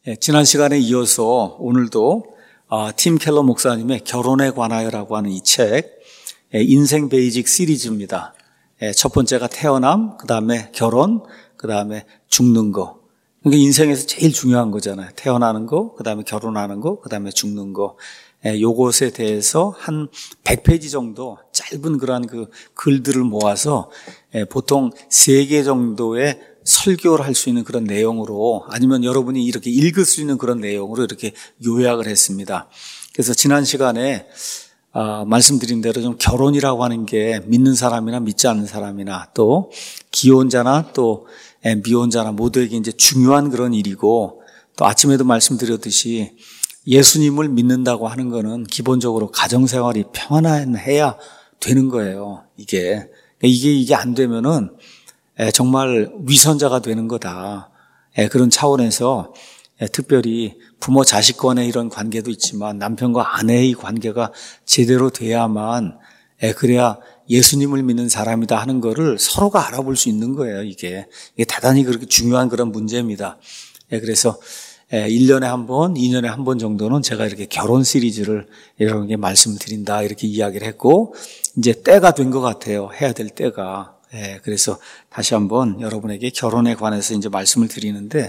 지난 시간에 이어서 오늘도 팀 켈러 목사님의 결혼에 관하여라고 하는 이 책, 인생 베이직 시리즈입니다. 첫 번째가 태어남, 그 다음에 결혼, 그 다음에 죽는 거. 그러니까 인생에서 제일 중요한 거잖아요. 태어나는 거, 그 다음에 결혼하는 거, 그 다음에 죽는 거. 요것에 대해서 한 100페이지 정도 짧은 그러한 그 글들을 모아서 보통 3개 정도의 설교를 할 수 있는 그런 내용으로, 아니면 여러분이 이렇게 읽을 수 있는 그런 내용으로 이렇게 요약을 했습니다. 그래서 지난 시간에 말씀드린 대로 좀 결혼이라고 하는 게 믿는 사람이나 믿지 않는 사람이나 또 기혼자나 또 미혼자나 모두에게 이제 중요한 그런 일이고, 또 아침에도 말씀드렸듯이 예수님을 믿는다고 하는 거는 기본적으로 가정생활이 평안해야 되는 거예요. 이게 안 되면은 정말 위선자가 되는 거다. 그런 차원에서 특별히 부모 자식 간의 이런 관계도 있지만 남편과 아내의 관계가 제대로 돼야만, 그래야 예수님을 믿는 사람이다 하는 거를 서로가 알아볼 수 있는 거예요. 이게 대단히 그렇게 중요한 그런 문제입니다. 그래서 1년에 한 번, 2년에 한 번 정도는 제가 이렇게 결혼 시리즈를 여러분께 말씀을 드린다 이렇게 이야기를 했고, 이제 때가 된 것 같아요. 해야 될 때가. 그래서 다시 한번 여러분에게 결혼에 관해서 이제 말씀을 드리는데,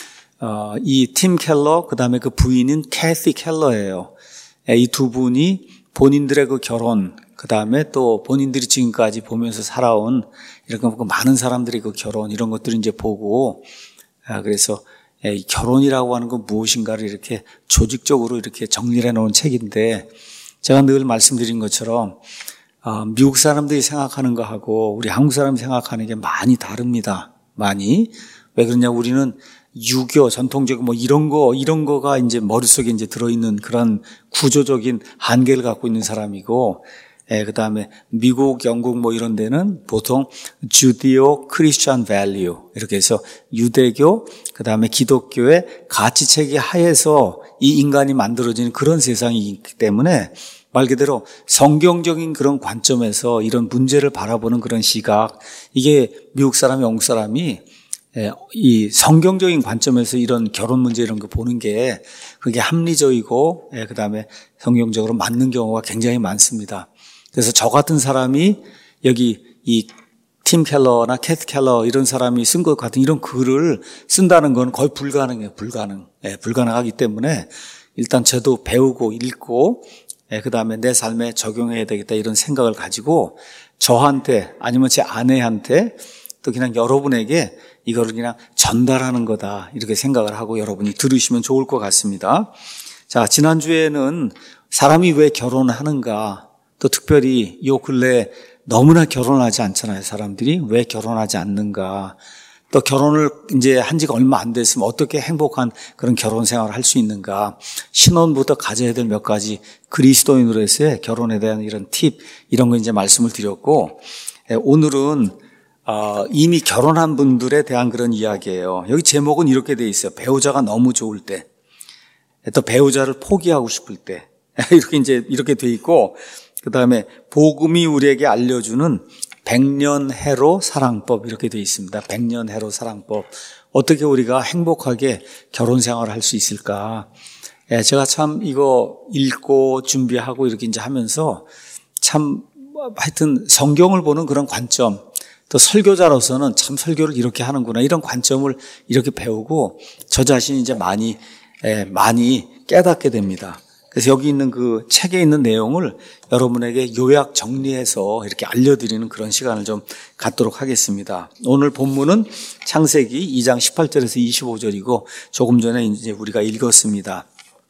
이 팀 켈러, 그 다음에 그 부인인 캐시 켈러예요. 이 두 분이 본인들의 그 결혼, 그 다음에 또 본인들이 지금까지 보면서 살아온 이렇게 많은 사람들의 그 결혼, 이런 것들을 이제 보고, 그래서 이 결혼이라고 하는 건 무엇인가를 이렇게 조직적으로 이렇게 정리를 해 놓은 책인데, 제가 늘 말씀드린 것처럼 미국 사람들이 생각하는 거하고 우리 한국 사람이 생각하는 게 많이 다릅니다. 많이. 왜 그러냐, 우리는 유교, 전통적 이런 거가 이제 머릿속에 이제 들어있는 그런 구조적인 한계를 갖고 있는 사람이고, 그 다음에 미국, 영국 이런 데는 보통 주디오 크리스천 밸류, 이렇게 해서 유대교, 그 다음에 기독교의 가치체계 하에서 이 인간이 만들어지는 그런 세상이 있기 때문에, 말 그대로 성경적인 그런 관점에서 이런 문제를 바라보는 그런 시각, 이게 미국 사람이, 영국 사람이 이 성경적인 관점에서 이런 결혼 문제 이런 거 보는 게 그게 합리적이고, 그 다음에 성경적으로 맞는 경우가 굉장히 많습니다. 그래서 저 같은 사람이 여기 이 팀 켈러나 캐트 켈러 이런 사람이 쓴 것 같은 이런 글을 쓴다는 건 거의 불가능해요. 불가능하기 때문에 일단 저도 배우고 읽고, 그 다음에 내 삶에 적용해야 되겠다 이런 생각을 가지고 저한테 아니면 제 아내한테 또 그냥 여러분에게 이거를 그냥 전달하는 거다 이렇게 생각을 하고 여러분이 들으시면 좋을 것 같습니다. 자, 지난주에는 사람이 왜 결혼하는가, 또 특별히 요 근래에 너무나 결혼하지 않잖아요. 사람들이 왜 결혼하지 않는가, 또 결혼을 이제 한 지가 얼마 안 됐으면 어떻게 행복한 그런 결혼 생활을 할 수 있는가, 신혼부터 가져야 될 몇 가지 그리스도인으로서의 결혼에 대한 이런 팁, 이런 거 이제 말씀을 드렸고, 오늘은 이미 결혼한 분들에 대한 그런 이야기예요. 여기 제목은 이렇게 돼 있어요. 배우자가 너무 좋을 때, 또 배우자를 포기하고 싶을 때, 이렇게 돼 있고, 그 다음에 복음이 우리에게 알려주는 100년 해로 사랑법, 이렇게 되어 있습니다. 100년 해로 사랑법. 어떻게 우리가 행복하게 결혼 생활을 할 수 있을까? 제가 참 이거 읽고 준비하고 이렇게 이제 하면서 참 하여튼 성경을 보는 그런 관점, 또 설교자로서는 참 설교를 이렇게 하는구나 이런 관점을 이렇게 배우고 저 자신이 이제 많이 깨닫게 됩니다. 그래서 여기 있는 그 책에 있는 내용을 여러분에게 요약 정리해서 이렇게 알려드리는 그런 시간을 좀 갖도록 하겠습니다. 오늘 본문은 창세기 2장 18절에서 25절이고 조금 전에 이제 우리가 읽었습니다.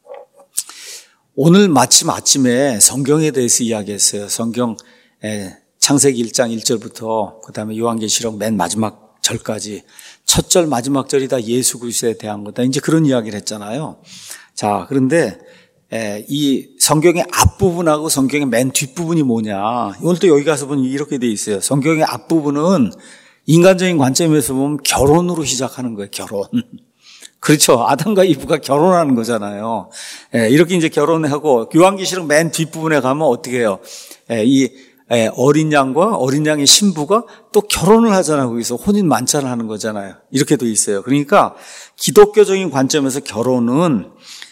오늘 마침 아침에 성경에 대해서 이야기했어요. 성경 창세기 1장 1절부터 그 다음에 요한계시록 맨 마지막 절까지 첫 절 마지막 절이 다 예수 그리스도에 대한 거다. 이제 그런 이야기를 했잖아요. 자, 그런데 이 성경의 앞부분하고 성경의 맨 뒷부분이 뭐냐. 오늘 또 여기 가서 보면 이렇게 돼 있어요. 성경의 앞부분은 인간적인 관점에서 보면 결혼으로 시작하는 거예요. 결혼. 그렇죠. 아담과 이브가 결혼하는 거잖아요. 이렇게 이제 결혼하고 요한계시록 맨 뒷부분에 가면 어떻게 해요? 이 어린 양과 어린 양의 신부가 또 결혼을 하잖아요. 거기서 혼인 만찬을 하는 거잖아요. 이렇게 돼 있어요. 그러니까 기독교적인 관점에서 결혼은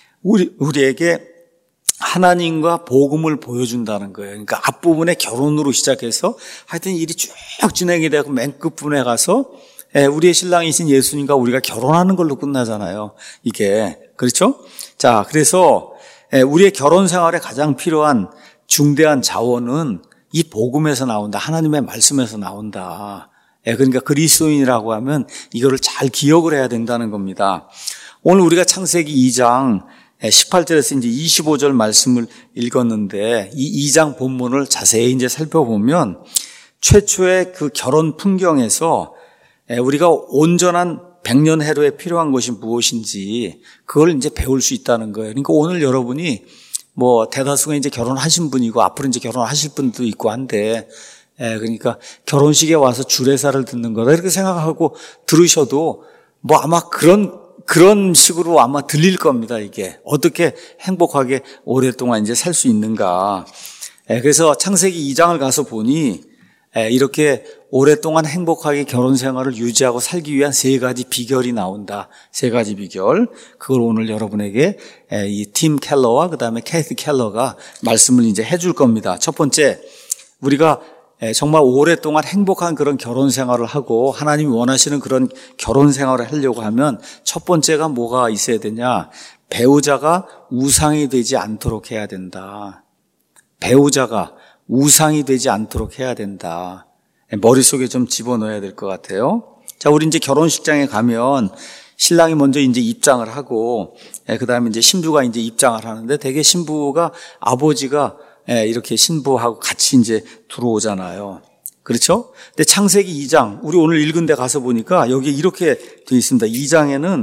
우리에게 하나님과 복음을 보여준다는 거예요. 그러니까 앞부분에 결혼으로 시작해서 하여튼 일이 쭉 진행이 되고 맨 끝부분에 가서 우리의 신랑이신 예수님과 우리가 결혼하는 걸로 끝나잖아요. 이게. 그렇죠? 자, 그래서 우리의 결혼 생활에 가장 필요한 중대한 자원은 이 복음에서 나온다. 하나님의 말씀에서 나온다. 그러니까 그리스도인이라고 하면 이거를 잘 기억을 해야 된다는 겁니다. 오늘 우리가 창세기 2장 18절에서 이제 25절 말씀을 읽었는데 이 2장 본문을 자세히 이제 살펴보면 최초의 그 결혼 풍경에서 우리가 온전한 백년해로에 필요한 것이 무엇인지 그걸 이제 배울 수 있다는 거예요. 그러니까 오늘 여러분이 뭐 대다수가 이제 결혼하신 분이고 앞으로 이제 결혼하실 분도 있고 한데 그러니까 결혼식에 와서 주례사를 듣는 거다 이렇게 생각하고 들으셔도 뭐 아마 그런 식으로 아마 들릴 겁니다. 이게 어떻게 행복하게 오랫동안 이제 살 수 있는가. 그래서 창세기 2장을 가서 보니 이렇게 오랫동안 행복하게 결혼 생활을 유지하고 살기 위한 3가지 비결이 나온다. 3가지 비결. 그걸 오늘 여러분에게 이 팀 켈러와 그다음에 캐티 켈러가 말씀을 이제 해줄 겁니다. 첫 번째, 우리가 정말 오랫동안 행복한 그런 결혼 생활을 하고 하나님이 원하시는 그런 결혼 생활을 하려고 하면 첫 번째가 뭐가 있어야 되냐? 배우자가 우상이 되지 않도록 해야 된다. 배우자가 우상이 되지 않도록 해야 된다. 머릿속에 좀 집어넣어야 될 것 같아요. 자, 우리 이제 결혼식장에 가면 신랑이 먼저 이제 입장을 하고, 그 다음에 이제 신부가 이제 입장을 하는데 되게 신부가 아버지가 이렇게 신부하고 같이 이제 들어오잖아요. 그렇죠? 근데 창세기 2장, 우리 오늘 읽은 데 가서 보니까 여기 이렇게 되어 있습니다. 2장에는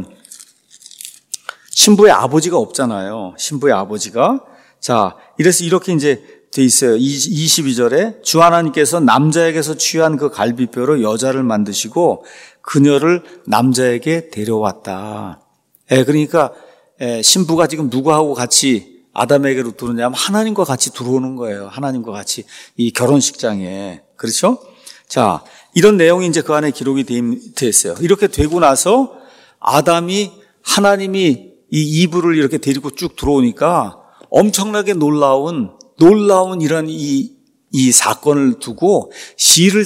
신부의 아버지가 없잖아요. 신부의 아버지가. 자, 이래서 이렇게 이제 돼 있어요. 22절에 주 하나님께서 남자에게서 취한 그 갈비뼈로 여자를 만드시고 그녀를 남자에게 데려왔다. 그러니까 신부가 지금 누구하고 같이 아담에게로 들어오냐면 하나님과 같이 들어오는 거예요. 하나님과 같이 이 결혼식장에. 그렇죠? 자, 이런 내용이 이제 그 안에 기록이 되어 있어요. 이렇게 되고 나서 아담이 하나님이 이 이브를 이렇게 데리고 쭉 들어오니까 엄청나게 놀라운 이런 이 사건을 두고 시를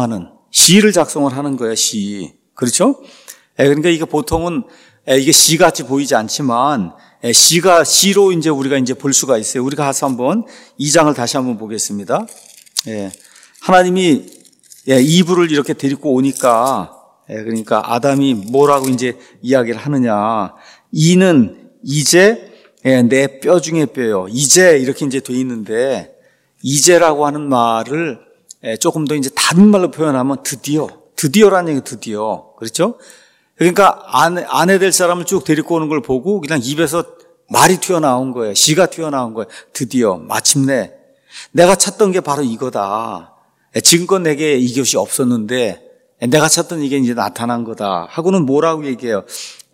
작성을 하는 거예요, 시. 그렇죠? 그러니까 이게 보통은 이게 시같이 보이지 않지만 시로 이제 우리가 이제 볼 수가 있어요. 우리가 가서 한번 2장을 다시 한번 보겠습니다. 하나님이 이브를 이렇게 데리고 오니까 그러니까 아담이 뭐라고 이제 이야기를 하느냐. 이는 이제 내 뼈 중에 뼈요. 이제 이렇게 이제 돼 있는데 이제라고 하는 말을 조금 더 이제 다른 말로 표현하면 드디어라는 얘기 드디어. 그렇죠? 그러니까 아내 될 사람을 쭉 데리고 오는 걸 보고 그냥 입에서 말이 튀어나온 거예요. 시가 튀어나온 거예요. 드디어 마침내 내가 찾던 게 바로 이거다. 지금껏 내게 이것이 없었는데 내가 찾던 이게 이제 나타난 거다. 하고는 뭐라고 얘기해요?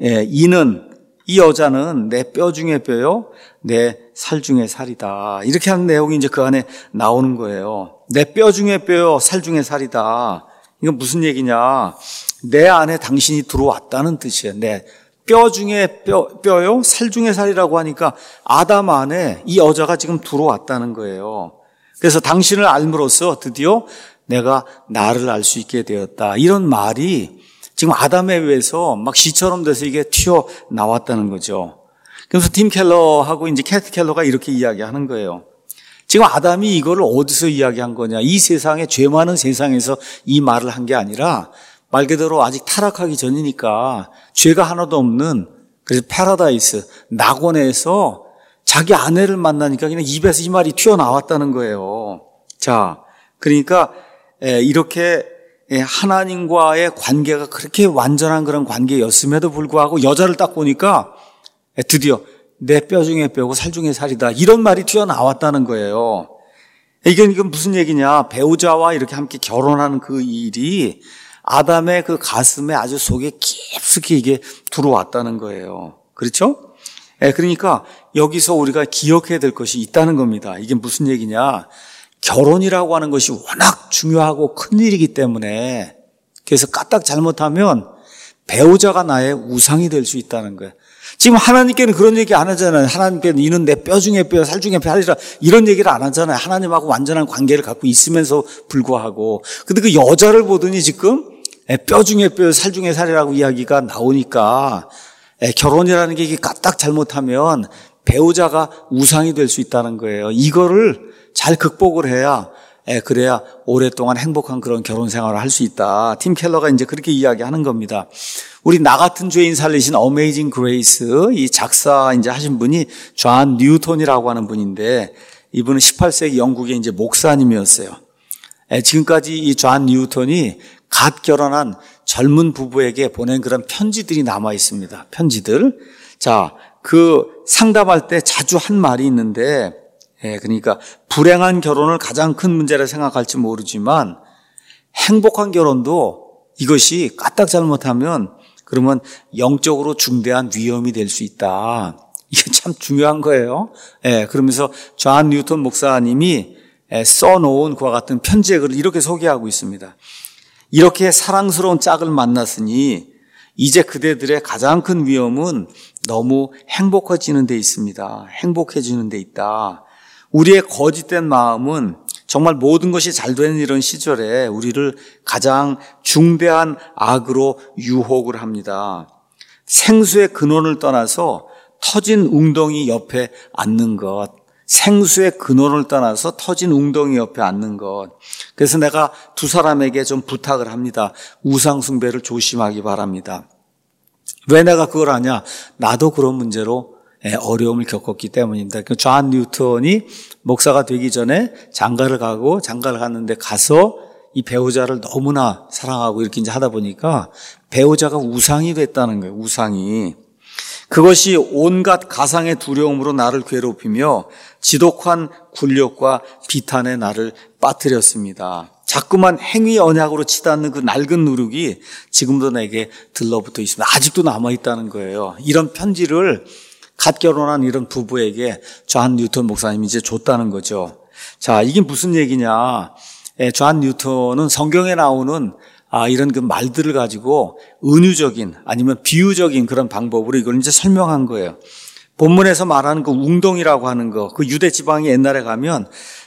이 여자는 내 뼈 중에 뼈요, 내 살 중에 살이다. 이렇게 하는 내용이 이제 그 안에 나오는 거예요. 내 뼈 중에 뼈요, 살 중에 살이다. 이건 무슨 얘기냐? 내 안에 당신이 들어왔다는 뜻이에요. 내 뼈 중에 뼈요, 살 중에 살이라고 하니까 아담 안에 이 여자가 지금 들어왔다는 거예요. 그래서 당신을 알므로써 드디어 내가 나를 알 수 있게 되었다. 이런 말이 지금 아담에 의해서 막 시처럼 돼서 이게 튀어나왔다는 거죠. 그래서 팀 켈러하고 이제 캐티 켈러가 이렇게 이야기하는 거예요. 지금 아담이 이거를 어디서 이야기한 거냐. 이 세상에, 죄 많은 세상에서 이 말을 한 게 아니라 말 그대로 아직 타락하기 전이니까 죄가 하나도 없는 그래서 패러다이스, 낙원에서 자기 아내를 만나니까 그냥 입에서 이 말이 튀어나왔다는 거예요. 자, 그러니까 이렇게 하나님과의 관계가 그렇게 완전한 그런 관계였음에도 불구하고 여자를 딱 보니까 드디어 내 뼈 중에 뼈고 살 중에 살이다. 이런 말이 튀어나왔다는 거예요. 이건 무슨 얘기냐. 배우자와 이렇게 함께 결혼하는 그 일이 아담의 그 가슴에 아주 속에 깊숙이 이게 들어왔다는 거예요. 그렇죠? 그러니까 여기서 우리가 기억해야 될 것이 있다는 겁니다. 이게 무슨 얘기냐. 결혼이라고 하는 것이 워낙 중요하고 큰 일이기 때문에 그래서 까딱 잘못하면 배우자가 나의 우상이 될 수 있다는 거예요. 지금 하나님께는 그런 얘기 안 하잖아요. 하나님께는 이는 내 뼈 중에 뼈, 살 중에 살이라 이런 얘기를 안 하잖아요. 하나님하고 완전한 관계를 갖고 있으면서 불구하고. 근데 그 여자를 보더니 지금 뼈 중에 뼈, 살 중에 살이라고 이야기가 나오니까 결혼이라는 게 까딱 잘못하면 배우자가 우상이 될 수 있다는 거예요. 이거를 잘 극복을 해야 그래야 오랫동안 행복한 그런 결혼 생활을 할 수 있다. 팀 켈러가 이제 그렇게 이야기하는 겁니다. 우리 나 같은 죄인 살리신 어메이징 그레이스 이 작사 이제 하신 분이 존 뉴턴이라고 하는 분인데 이분은 18세기 영국의 이제 목사님이었어요. 지금까지 이 존 뉴턴이 갓 결혼한 젊은 부부에게 보낸 그런 편지들이 남아 있습니다. 편지들. 자, 그 상담할 때 자주 한 말이 있는데 그러니까 불행한 결혼을 가장 큰 문제라 생각할지 모르지만 행복한 결혼도 이것이 까딱 잘못하면 그러면 영적으로 중대한 위험이 될 수 있다. 이게 참 중요한 거예요. 그러면서 존 뉴턴 목사님이 써놓은 그와 같은 편지에 글을 이렇게 소개하고 있습니다. 이렇게 사랑스러운 짝을 만났으니 이제 그대들의 가장 큰 위험은 너무 행복해지는 데 있습니다. 행복해지는 데 있다. 우리의 거짓된 마음은 정말 모든 것이 잘 되는 이런 시절에 우리를 가장 중대한 악으로 유혹을 합니다. 생수의 근원을 떠나서 터진 웅덩이 옆에 앉는 것. 생수의 근원을 떠나서 터진 웅덩이 옆에 앉는 것. 그래서 내가 두 사람에게 좀 부탁을 합니다. 우상 숭배를 조심하기 바랍니다. 왜 내가 그걸 하냐? 나도 그런 문제로 어려움을 겪었기 때문입니다. 존 뉴턴이 목사가 되기 전에 장가를 갔는데 가서 이 배우자를 너무나 사랑하고 이렇게 이제 하다 보니까 배우자가 우상이 됐다는 거예요. 우상이. 그것이 온갖 가상의 두려움으로 나를 괴롭히며 지독한 굴욕과 비탄에 나를 빠뜨렸습니다. 자꾸만 행위 언약으로 치닫는 그 낡은 누룩이 지금도 내게 들러붙어 있습니다. 아직도 남아있다는 거예요. 이런 편지를 갓 결혼한 이런 부부에게 존 뉴턴 목사님이 이제 줬다는 거죠. 자, 이게 무슨 얘기냐. 존 뉴턴은 성경에 나오는 이런 그 말들을 가지고 은유적인 아니면 비유적인 그런 방법으로 이걸 이제 설명한 거예요. 본문에서 말하는 그 웅덩이라고 하는 거, 그 유대 지방에 옛날에 가면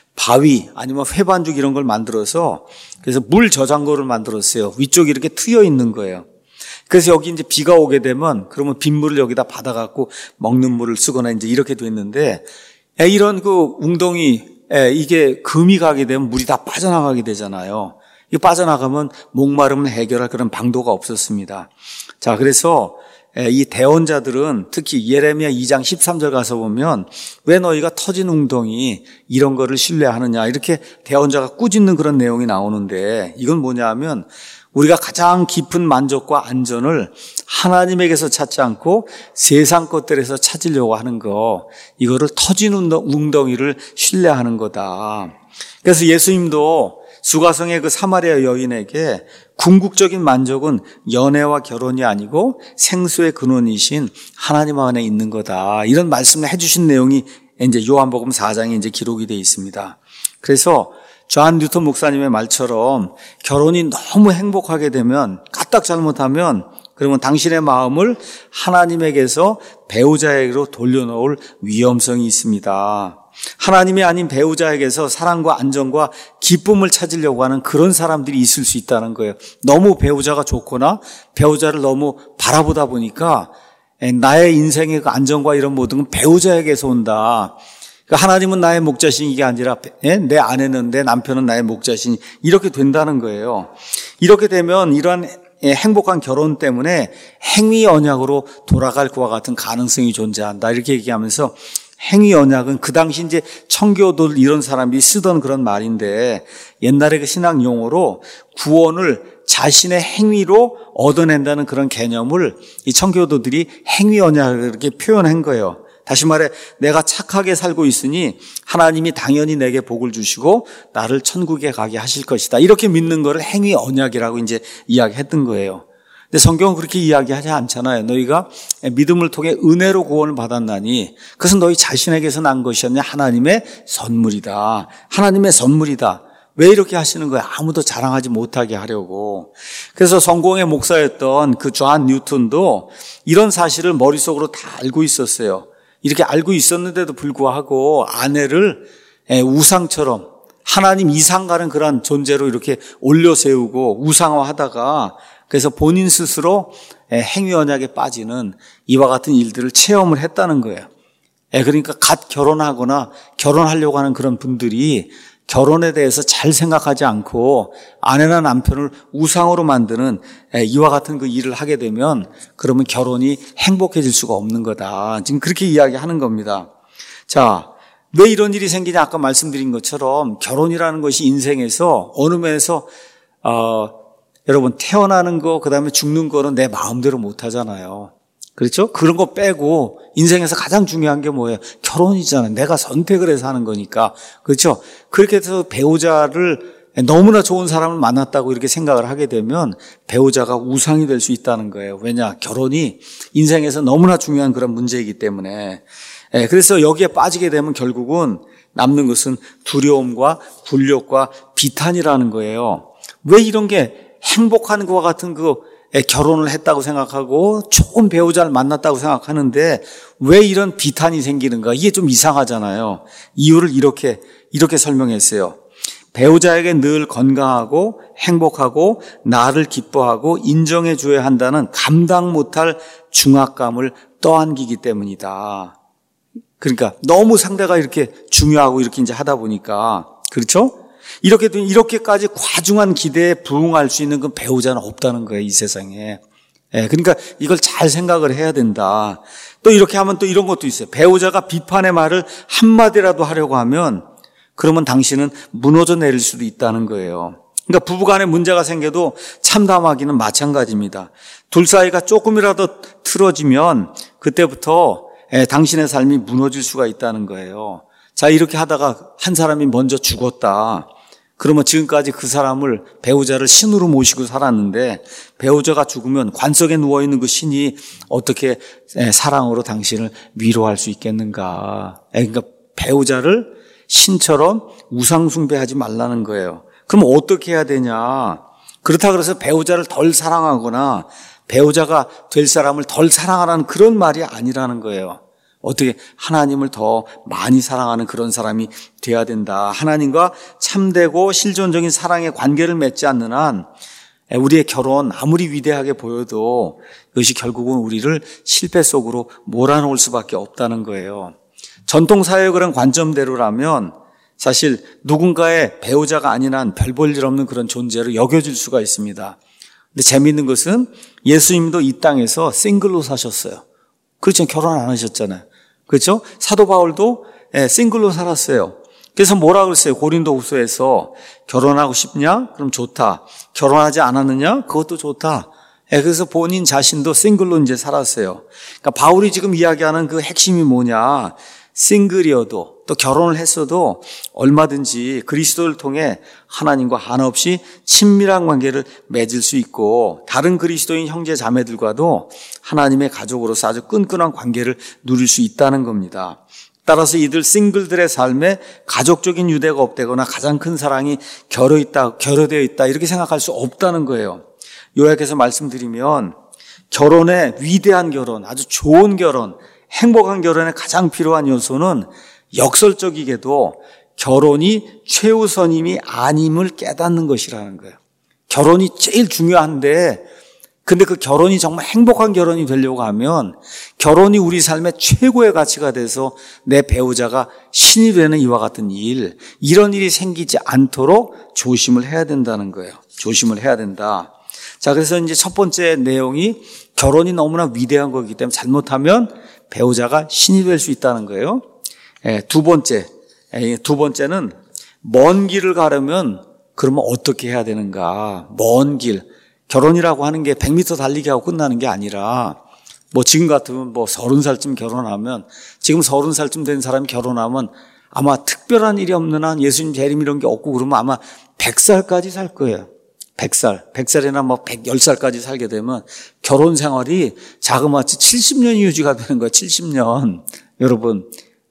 바위 아니면 회반죽 이런 걸 만들어서 그래서 물 저장고를 만들었어요. 위쪽이 이렇게 트여 있는 거예요. 그래서 여기 이제 비가 오게 되면 그러면 빗물을 여기다 받아갖고 먹는 물을 쓰거나 이제 이렇게 됐는데 이런 그 웅덩이 이게 금이 가게 되면 물이 다 빠져나가게 되잖아요. 이 빠져나가면 목마름을 해결할 그런 방도가 없었습니다. 자, 그래서 이 대언자들은 특히 예레미야 2장 13절 가서 보면 왜 너희가 터진 웅덩이 이런 거를 신뢰하느냐 이렇게 대언자가 꾸짖는 그런 내용이 나오는데 이건 뭐냐 하면 우리가 가장 깊은 만족과 안전을 하나님에게서 찾지 않고 세상 것들에서 찾으려고 하는 거 이거를 터진 웅덩이를 신뢰하는 거다. 그래서 예수님도 수가성의 그 사마리아 여인에게 궁극적인 만족은 연애와 결혼이 아니고 생수의 근원이신 하나님 안에 있는 거다. 이런 말씀을 해주신 내용이 이제 요한복음 4장에 이제 기록이 되어 있습니다. 그래서 존 뉴턴 목사님의 말처럼 결혼이 너무 행복하게 되면 까딱 잘못하면 그러면 당신의 마음을 하나님에게서 배우자에게로 돌려놓을 위험성이 있습니다. 하나님이 아닌 배우자에게서 사랑과 안정과 기쁨을 찾으려고 하는 그런 사람들이 있을 수 있다는 거예요. 너무 배우자가 좋거나 배우자를 너무 바라보다 보니까 나의 인생의 그 안정과 이런 모든 건 배우자에게서 온다. 그러니까 하나님은 나의 목자신이 게 아니라 내 아내는 내 남편은 나의 목자신이 이렇게 된다는 거예요. 이렇게 되면 이러한 행복한 결혼 때문에 행위 언약으로 돌아갈 것과 같은 가능성이 존재한다. 이렇게 얘기하면서 행위 언약은 그 당시 이제 청교도들 이런 사람이 쓰던 그런 말인데 옛날에 그 신학 용어로 구원을 자신의 행위로 얻어낸다는 그런 개념을 이 청교도들이 행위 언약을 이렇게 표현한 거예요. 다시 말해 내가 착하게 살고 있으니 하나님이 당연히 내게 복을 주시고 나를 천국에 가게 하실 것이다. 이렇게 믿는 거를 행위 언약이라고 이제 이야기했던 거예요. 근데 성경은 그렇게 이야기하지 않잖아요. 너희가 믿음을 통해 은혜로 구원을 받았나니 그것은 너희 자신에게서 난 것이 아니라 하나님의 선물이다. 하나님의 선물이다. 왜 이렇게 하시는 거예요? 아무도 자랑하지 못하게 하려고. 그래서 성공의 목사였던 그 존 뉴턴도 이런 사실을 머릿속으로 다 알고 있었어요. 이렇게 알고 있었는데도 불구하고 아내를 우상처럼 하나님 이상 가는 그런 존재로 이렇게 올려세우고 우상화하다가 그래서 본인 스스로 행위 언약에 빠지는 이와 같은 일들을 체험을 했다는 거예요. 그러니까 갓 결혼하거나 결혼하려고 하는 그런 분들이 결혼에 대해서 잘 생각하지 않고 아내나 남편을 우상으로 만드는 이와 같은 그 일을 하게 되면 그러면 결혼이 행복해질 수가 없는 거다. 지금 그렇게 이야기하는 겁니다. 자, 왜 이런 일이 생기냐? 아까 말씀드린 것처럼 결혼이라는 것이 인생에서 어느 면에서 여러분 태어나는 거 그다음에 죽는 거는 내 마음대로 못 하잖아요. 그렇죠? 그런 거 빼고 인생에서 가장 중요한 게 뭐예요? 결혼이잖아요. 내가 선택을 해서 하는 거니까. 그렇죠? 그렇게 해서 배우자를 너무나 좋은 사람을 만났다고 이렇게 생각을 하게 되면 배우자가 우상이 될 수 있다는 거예요. 왜냐? 결혼이 인생에서 너무나 중요한 그런 문제이기 때문에. 그래서 여기에 빠지게 되면 결국은 남는 것은 두려움과 굴욕과 비탄이라는 거예요. 왜 이런 게 행복한 것과 같은 그 결혼을 했다고 생각하고 좋은 배우자를 만났다고 생각하는데 왜 이런 비탄이 생기는가? 이게 좀 이상하잖아요. 이유를 이렇게 설명했어요. 배우자에게 늘 건강하고 행복하고 나를 기뻐하고 인정해 줘야 한다는 감당 못할 중압감을 떠안기기 때문이다. 그러니까 너무 상대가 이렇게 중요하고 이렇게 이제 하다 보니까 그렇죠? 이렇게까지 과중한 기대에 부응할 수 있는 그 배우자는 없다는 거예요, 이 세상에. 그러니까 이걸 잘 생각을 해야 된다. 또 이렇게 하면 또 이런 것도 있어요. 배우자가 비판의 말을 한마디라도 하려고 하면 그러면 당신은 무너져 내릴 수도 있다는 거예요. 그러니까 부부간에 문제가 생겨도 참담하기는 마찬가지입니다. 둘 사이가 조금이라도 틀어지면 그때부터 당신의 삶이 무너질 수가 있다는 거예요. 자, 이렇게 하다가 한 사람이 먼저 죽었다. 그러면 지금까지 그 사람을 배우자를 신으로 모시고 살았는데 배우자가 죽으면 관 속에 누워있는 그 신이 어떻게 사랑으로 당신을 위로할 수 있겠는가. 그러니까 배우자를 신처럼 우상 숭배하지 말라는 거예요. 그럼 어떻게 해야 되냐. 그렇다고 해서 배우자를 덜 사랑하거나 배우자가 될 사람을 덜 사랑하라는 그런 말이 아니라는 거예요. 어떻게 하나님을 더 많이 사랑하는 그런 사람이 돼야 된다. 하나님과 참되고 실존적인 사랑의 관계를 맺지 않는 한 우리의 결혼 아무리 위대하게 보여도 이것이 결국은 우리를 실패 속으로 몰아넣을 수밖에 없다는 거예요. 전통사회의 그런 관점대로라면 사실 누군가의 배우자가 아닌 한 별 볼 일 없는 그런 존재로 여겨질 수가 있습니다. 근데 재미있는 것은 예수님도 이 땅에서 싱글로 사셨어요. 그렇죠? 결혼 안 하셨잖아요. 그렇죠? 사도 바울도 싱글로 살았어요. 그래서 뭐라 그랬어요? 고린도후서에서 결혼하고 싶냐? 그럼 좋다. 결혼하지 않았느냐? 그것도 좋다. 그래서 본인 자신도 싱글로 이제 살았어요. 그러니까 바울이 지금 이야기하는 그 핵심이 뭐냐? 싱글이어도 또 결혼을 했어도 얼마든지 그리스도를 통해 하나님과 한없이 친밀한 관계를 맺을 수 있고 다른 그리스도인 형제 자매들과도 하나님의 가족으로서 아주 끈끈한 관계를 누릴 수 있다는 겁니다. 따라서 이들 싱글들의 삶에 가족적인 유대가 없다거나 가장 큰 사랑이 결여되어 있다 이렇게 생각할 수 없다는 거예요. 요약해서 말씀드리면 결혼의 위대한 결혼, 아주 좋은 결혼, 행복한 결혼에 가장 필요한 요소는 역설적이게도 결혼이 최우선임이 아님을 깨닫는 것이라는 거예요. 결혼이 제일 중요한데 근데 그 결혼이 정말 행복한 결혼이 되려고 하면 결혼이 우리 삶의 최고의 가치가 돼서 내 배우자가 신이 되는 이와 같은 일, 이런 일이 생기지 않도록 조심을 해야 된다는 거예요. 조심을 해야 된다. 자, 그래서 이제 첫 번째 내용이 결혼이 너무나 위대한 거기 때문에 잘못하면 배우자가 신이 될 수 있다는 거예요. 두 번째는 먼 길을 가려면 그러면 어떻게 해야 되는가? 먼 길. 결혼이라고 하는 게 100m 달리기 하고 끝나는 게 아니라 지금 같으면 30살쯤 결혼하면 지금 30살쯤 된 사람이 결혼하면 아마 특별한 일이 없는 한 예수님 재림 이런 게 없고 그러면 아마 100살까지 살 거예요. 100살이나 뭐 110살까지 살게 되면 결혼 생활이 자그마치 70년이 유지가 되는 거예요. 70년. 여러분,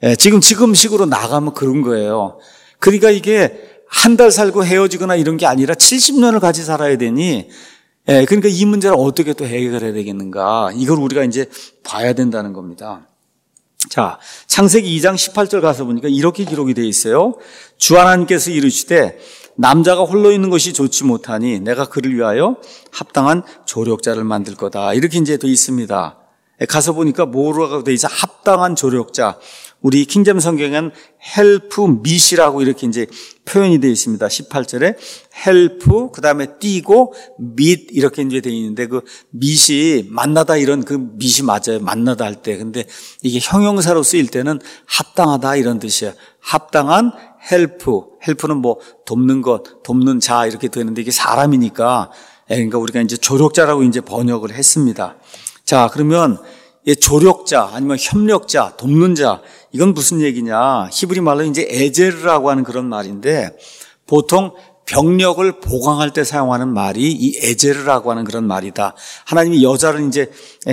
지금 식으로 나가면 그런 거예요. 그러니까 이게 한 달 살고 헤어지거나 이런 게 아니라 70년을 같이 살아야 되니, 그러니까 이 문제를 어떻게 또 해결해야 되겠는가. 이걸 우리가 이제 봐야 된다는 겁니다. 자, 창세기 2장 18절 가서 보니까 이렇게 기록이 되어 있어요. 주 하나님께서 이르시되 남자가 홀로 있는 것이 좋지 못하니 내가 그를 위하여 합당한 조력자를 만들 거다. 이렇게 이제 되어 있습니다. 가서 보니까 뭐라고 되어 있어? 합당한 조력자. 우리 킹잼 성경에는 help meet이라고 이렇게 이제 표현이 되어 있습니다. 18절에 help, 그 다음에 띄고 meet 이렇게 이제 되어 있는데 그 meet이 만나다 이런 그 meet이 맞아요. 만나다 할 때. 근데 이게 형용사로 쓰일 때는 합당하다 이런 뜻이에요. 합당한 help는 뭐 돕는 것, 돕는 자 이렇게 되는데 이게 사람이니까 그러니까 우리가 이제 조력자라고 이제 번역을 했습니다. 자, 그러면 조력자 아니면 협력자, 돕는 자 이건 무슨 얘기냐? 히브리 말로 이제 에제르라고 하는 그런 말인데 보통 병력을 보강할 때 사용하는 말이 이 에제르라고 하는 그런 말이다. 하나님이 여자를 이제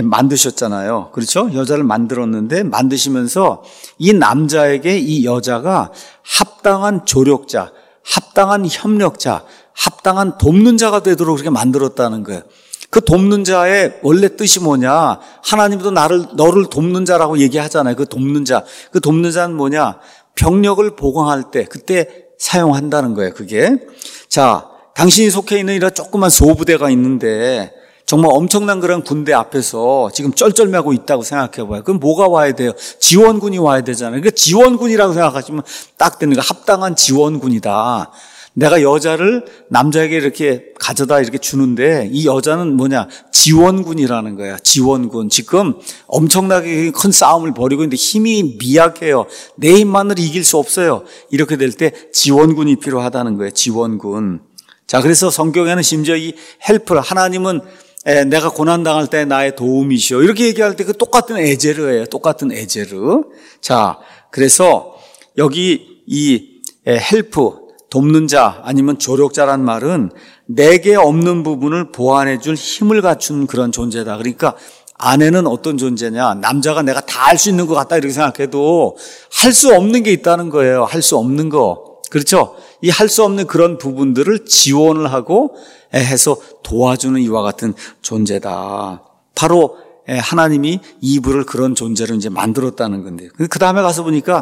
만드셨잖아요. 그렇죠? 여자를 만들었는데 만드시면서 이 남자에게 이 여자가 합당한 조력자, 합당한 협력자, 합당한 돕는 자가 되도록 그렇게 만들었다는 거예요. 그 돕는 자의 원래 뜻이 뭐냐? 하나님도 너를 돕는 자라고 얘기하잖아요. 그 돕는 자. 그 돕는 자는 뭐냐? 병력을 보강할 때 그때 사용한다는 거예요. 그게. 자, 당신이 속해 있는 이런 조그만 소부대가 있는데 정말 엄청난 그런 군대 앞에서 지금 쩔쩔매고 있다고 생각해 봐요. 그럼 뭐가 와야 돼요? 지원군이 와야 되잖아요. 그러니까 지원군이라고 생각하시면 딱 되는 거예요. 합당한 지원군이다. 내가 여자를 남자에게 이렇게 가져다 이렇게 주는데 이 여자는 뭐냐? 지원군이라는 거야. 지원군. 지금 엄청나게 큰 싸움을 벌이고 있는데 힘이 미약해요. 내 힘만으로 이길 수 없어요. 이렇게 될 때 지원군이 필요하다는 거예요. 지원군. 자, 그래서 성경에는 심지어 이 헬프를 하나님은 내가 고난당할 때 나의 도움이시오. 이렇게 얘기할 때 그 똑같은 에제르예요. 똑같은 에제르. 자, 그래서 여기 이 헬프 돕는 자 아니면 조력자란 말은 내게 없는 부분을 보완해 줄 힘을 갖춘 그런 존재다. 그러니까 아내는 어떤 존재냐? 남자가 내가 다 할 수 있는 것 같다 이렇게 생각해도 할 수 없는 게 있다는 거예요. 할 수 없는 거. 그렇죠? 이 할 수 없는 그런 부분들을 지원을 하고 해서 도와주는 이와 같은 존재다. 바로 하나님이 이브를 그런 존재로 이제 만들었다는 건데. 그 다음에 가서 보니까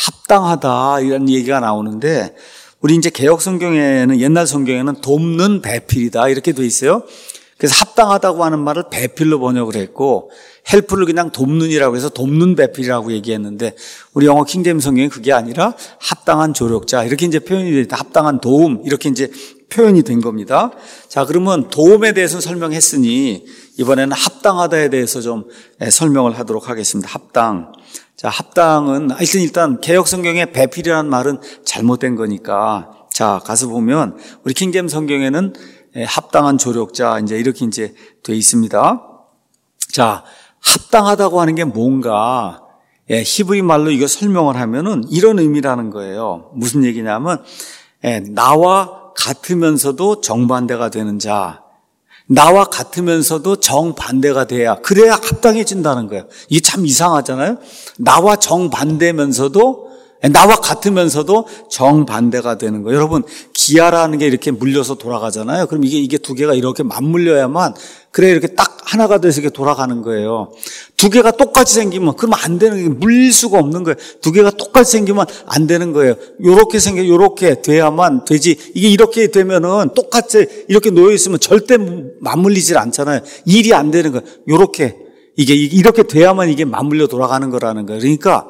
합당하다 이런 얘기가 나오는데 우리 이제 개역 성경에는 옛날 성경에는 돕는 배필이다 이렇게 돼 있어요. 그래서 합당하다고 하는 말을 배필로 번역을 했고 헬프를 그냥 돕는이라고 해서 돕는 배필이라고 얘기했는데 우리 영어 킹제임 성경은 그게 아니라 합당한 조력자 이렇게 이제 표현이 됐다. 합당한 도움 이렇게 이제 표현이 된 겁니다. 자, 그러면 도움에 대해서 설명했으니 이번에는 합당하다에 대해서 좀 설명을 하도록 하겠습니다. 합당. 자, 합당은 하여튼 일단 개역 성경의 배필이라는 말은 잘못된 거니까 자, 가서 보면 우리 킹제임 성경에는 합당한 조력자 이제 이렇게 이제 돼 있습니다. 자, 합당하다고 하는 게 뭔가 히브리 말로 이거 설명을 하면은 이런 의미라는 거예요. 무슨 얘기냐면 나와 같으면서도 정반대가 되는 자, 나와 같으면서도 정반대가 돼야 그래야 합당해진다는 거예요. 이게 참 이상하잖아요. 나와 정반대면서도 나와 같으면서도 정반대가 되는 거예요. 여러분 기아라는 게 이렇게 물려서 돌아가잖아요. 그럼 이게 두 개가 이렇게 맞물려야만 그래 이렇게 딱 하나가 돼서 이렇게 돌아가는 거예요. 두 개가 똑같이 생기면 그러면 안 되는 게 물릴 수가 없는 거예요. 두 개가 똑같이 생기면 안 되는 거예요. 요렇게 돼야만 되지. 이게 이렇게 되면은 똑같이 이렇게 놓여 있으면 절대 맞물리질 않잖아요. 일이 안 되는 거예요. 이게 이렇게 돼야만 이게 맞물려 돌아가는 거라는 거예요. 그러니까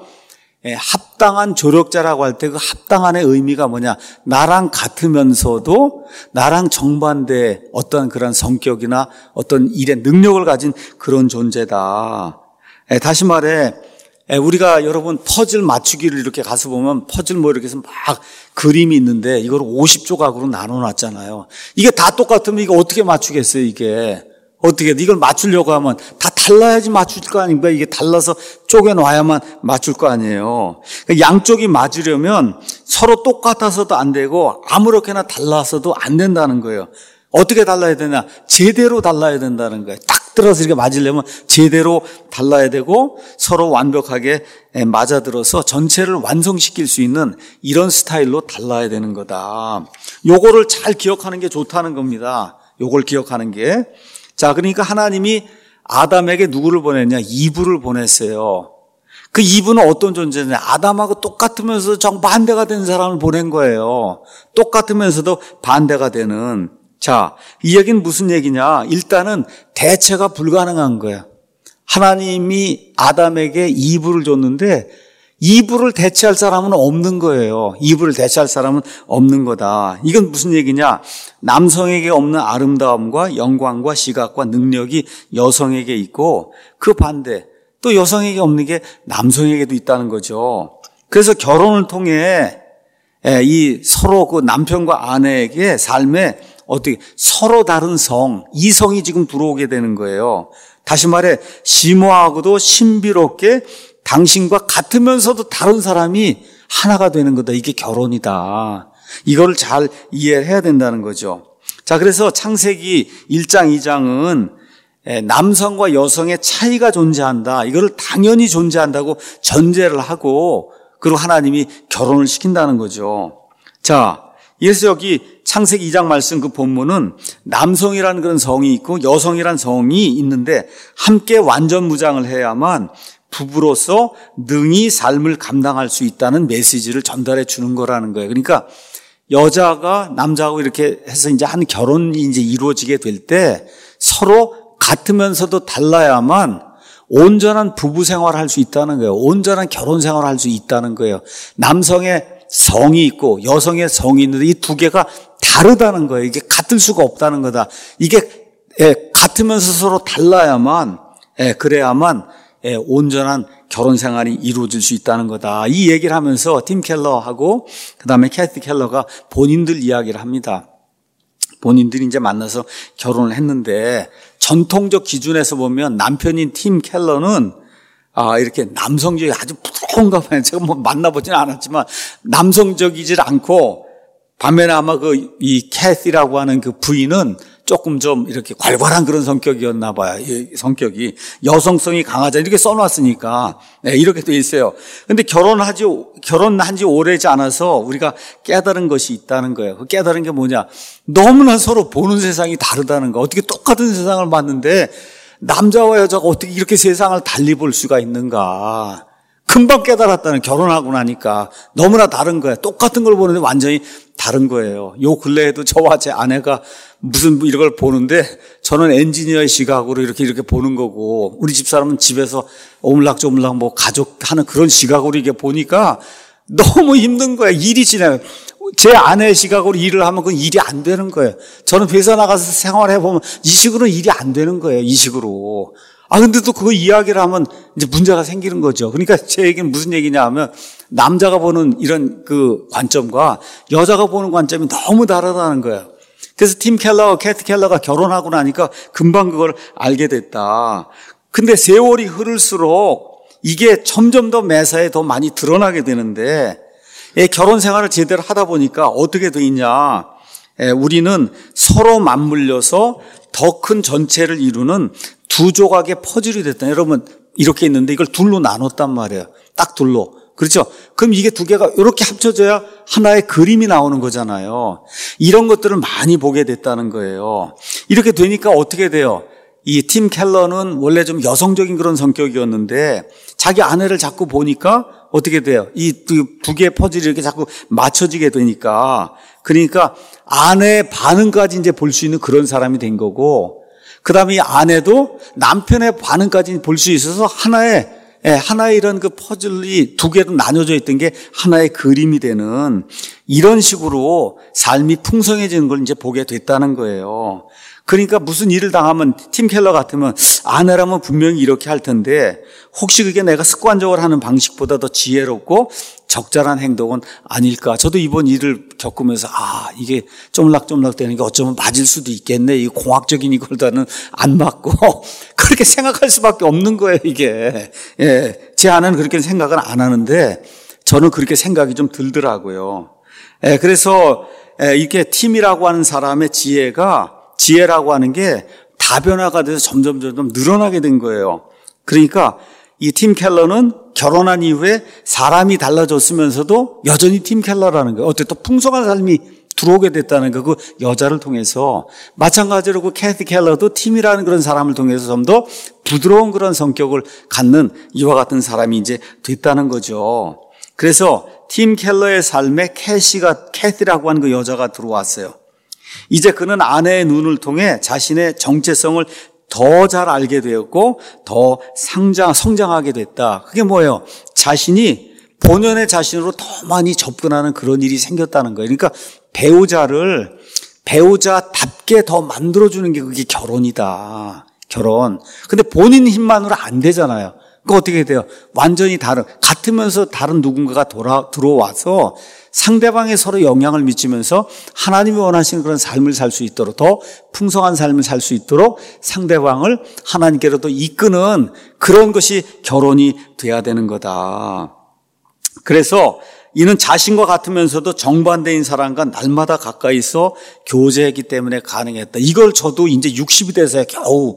합당한 조력자라고 할 때 그 합당한의 의미가 뭐냐? 나랑 같으면서도 나랑 정반대 어떤 그런 성격이나 어떤 일의 능력을 가진 그런 존재다. 다시 말해 우리가 여러분 퍼즐 맞추기를 이렇게 가서 보면 퍼즐 뭐 이렇게 해서 막 그림이 있는데 이걸 50조각으로 나눠놨잖아요. 이게 다 똑같으면 이거 어떻게 맞추겠어요? 어떻게 이걸 맞추려고 하면 다 달라야지 맞출 거 아닙니까? 이게 달라서 쪼개놔야만 맞출 거 아니에요. 그러니까 양쪽이 맞으려면 서로 똑같아서도 안 되고 아무렇게나 달라서도 안 된다는 거예요. 어떻게 달라야 되냐? 제대로 달라야 된다는 거예요. 딱 들어서 이렇게 맞으려면 제대로 달라야 되고 서로 완벽하게 맞아들어서 전체를 완성시킬 수 있는 이런 스타일로 달라야 되는 거다. 요거를 잘 기억하는 게 좋다는 겁니다. 요걸 기억하는 게. 자, 그러니까 하나님이 아담에게 누구를 보냈냐? 이브를 보냈어요. 그 이브는 어떤 존재냐? 아담하고 똑같으면서도 정반대가 된 사람을 보낸 거예요. 똑같으면서도 반대가 되는. 자, 이 얘기는 무슨 얘기냐? 일단은 대체가 불가능한 거예요. 하나님이 아담에게 이브를 줬는데 이브를 대체할 사람은 없는 거예요. 이브를 대체할 사람은 없는 거다. 이건 무슨 얘기냐? 남성에게 없는 아름다움과 영광과 시각과 능력이 여성에게 있고 그 반대 또 여성에게 없는 게 남성에게도 있다는 거죠. 그래서 결혼을 통해 이 서로 그 남편과 아내에게 삶에 어떻게 서로 다른 성, 이성이 지금 들어오게 되는 거예요. 다시 말해 심오하고도 신비롭게 당신과 같으면서도 다른 사람이 하나가 되는 거다. 이게 결혼이다. 이거를 잘 이해해야 된다는 거죠. 자, 그래서 창세기 1장, 2장은 남성과 여성의 차이가 존재한다. 이거를 당연히 존재한다고 전제를 하고 그리고 하나님이 결혼을 시킨다는 거죠. 자, 그래서 여기 창세기 2장 말씀 그 본문은 남성이라는 그런 성이 있고 여성이라는 성이 있는데 함께 완전무장을 해야만 부부로서 능히 삶을 감당할 수 있다는 메시지를 전달해 주는 거라는 거예요. 그러니까 여자가 남자하고 이렇게 해서 이제 한 결혼이 이제 이루어지게 될 때 서로 같으면서도 달라야만 온전한 부부 생활을 할 수 있다는 거예요. 온전한 결혼 생활을 할 수 있다는 거예요. 남성의 성이 있고 여성의 성이 있는데 이 두 개가 다르다는 거예요. 이게 같을 수가 없다는 거다. 이게 같으면서 서로 달라야만 그래야만 온전한 결혼 생활이 이루어질 수 있다는 거다. 이 얘기를 하면서 팀 켈러하고 그다음에 캐티 켈러가 본인들 이야기를 합니다. 본인들이 이제 만나서 결혼을 했는데 전통적 기준에서 보면 남편인 팀 켈러는 이렇게 남성적이 아주 부러운가 봐요. 제가 뭐 만나보지는 않았지만 남성적이질 않고 반면에 아마 이 캐티라고 하는 그 부인은 조금 좀 이렇게 괄괄한 그런 성격이었나 봐요. 이 성격이 여성성이 강하자 이렇게 써놨으니까 이렇게 돼 있어요. 근데 결혼한 지 오래지 않아서 우리가 깨달은 것이 있다는 거예요. 그 깨달은 게 뭐냐? 너무나 서로 보는 세상이 다르다는 거. 어떻게 똑같은 세상을 봤는데 남자와 여자가 어떻게 이렇게 세상을 달리 볼 수가 있는가? 금방 깨달았다는 결혼하고 나니까 너무나 다른 거예요. 똑같은 걸 보는데 완전히 다른 거예요. 요 근래에도 저와 제 아내가 무슨 이걸 보는데 저는 엔지니어의 시각으로 이렇게 보는 거고 우리 집사람은 집에서 오물락조물락 뭐 가족 하는 그런 시각으로 이게 보니까 너무 힘든 거예요. 일이 지나요. 제 아내의 시각으로 일을 하면 그건 일이 안 되는 거예요. 저는 회사 나가서 생활해보면 이 식으로는 일이 안 되는 거예요. 이 식으로. 근데 또 그거 이야기를 하면 이제 문제가 생기는 거죠. 그러니까 제 얘기는 무슨 얘기냐 하면 남자가 보는 이런 그 관점과 여자가 보는 관점이 너무 다르다는 거예요. 그래서 팀 켈러와 캐티 켈러가 결혼하고 나니까 금방 그걸 알게 됐다. 근데 세월이 흐를수록 이게 점점 더 매사에 더 많이 드러나게 되는데 결혼 생활을 제대로 하다 보니까 어떻게 돼 있냐. 우리는 서로 맞물려서 더 큰 전체를 이루는 두 조각의 퍼즐이 됐다. 여러분 이렇게 있는데 이걸 둘로 나눴단 말이에요. 딱 둘로. 그렇죠? 그럼 이게 두 개가 이렇게 합쳐져야 하나의 그림이 나오는 거잖아요. 이런 것들을 많이 보게 됐다는 거예요. 이렇게 되니까 어떻게 돼요? 이 팀 켈러는 원래 좀 여성적인 그런 성격이었는데 자기 아내를 자꾸 보니까 어떻게 돼요? 이 두 개의 퍼즐이 이렇게 자꾸 맞춰지게 되니까 그러니까 아내의 반응까지 이제 볼 수 있는 그런 사람이 된 거고 그 다음에 이 아내도 남편의 반응까지 볼 수 있어서 하나의 이런 그 퍼즐이 두 개로 나눠져 있던 게 하나의 그림이 되는 이런 식으로 삶이 풍성해지는 걸 이제 보게 됐다는 거예요. 그러니까 무슨 일을 당하면 팀 켈러 같으면 아내라면 분명히 이렇게 할 텐데 혹시 그게 내가 습관적으로 하는 방식보다 더 지혜롭고 적절한 행동은 아닐까. 저도 이번 일을 겪으면서 이게 쪼물락쪼물락 되는 게 어쩌면 맞을 수도 있겠네. 이 공학적인 이걸다는 안 맞고 그렇게 생각할 수밖에 없는 거예요. 이게 제 아내는 그렇게 생각은 안 하는데 저는 그렇게 생각이 좀 들더라고요. 그래서 이렇게 팀이라고 하는 사람의 지혜가 지혜라고 하는 게 다변화가 돼서 점점 늘어나게 된 거예요. 그러니까 이 팀 켈러는 결혼한 이후에 사람이 달라졌으면서도 여전히 팀 켈러라는 거예요. 어때 또 풍성한 삶이 들어오게 됐다는 거, 그 여자를 통해서. 마찬가지로 그 캐티 켈러도 팀이라는 그런 사람을 통해서 좀 더 부드러운 그런 성격을 갖는 이와 같은 사람이 이제 됐다는 거죠. 그래서 팀 켈러의 삶에 캐티라고 하는 그 여자가 들어왔어요. 이제 그는 아내의 눈을 통해 자신의 정체성을 더 잘 알게 되었고 더 성장하게 됐다. 그게 뭐예요? 자신이 본연의 자신으로 더 많이 접근하는 그런 일이 생겼다는 거예요. 그러니까 배우자답게 더 만들어주는 게 그게 결혼이다. 결혼. 근데 본인 힘만으로 안 되잖아요. 그거 어떻게 돼요? 완전히 같으면서 다른 누군가가 들어와서 상대방에 서로 영향을 미치면서 하나님이 원하시는 그런 삶을 살 수 있도록, 더 풍성한 삶을 살 수 있도록 상대방을 하나님께로도 이끄는 그런 것이 결혼이 돼야 되는 거다. 그래서 이는 자신과 같으면서도 정반대인 사람과 날마다 가까이 있어 교제했기 때문에 가능했다. 이걸 저도 이제 60이 돼서야 겨우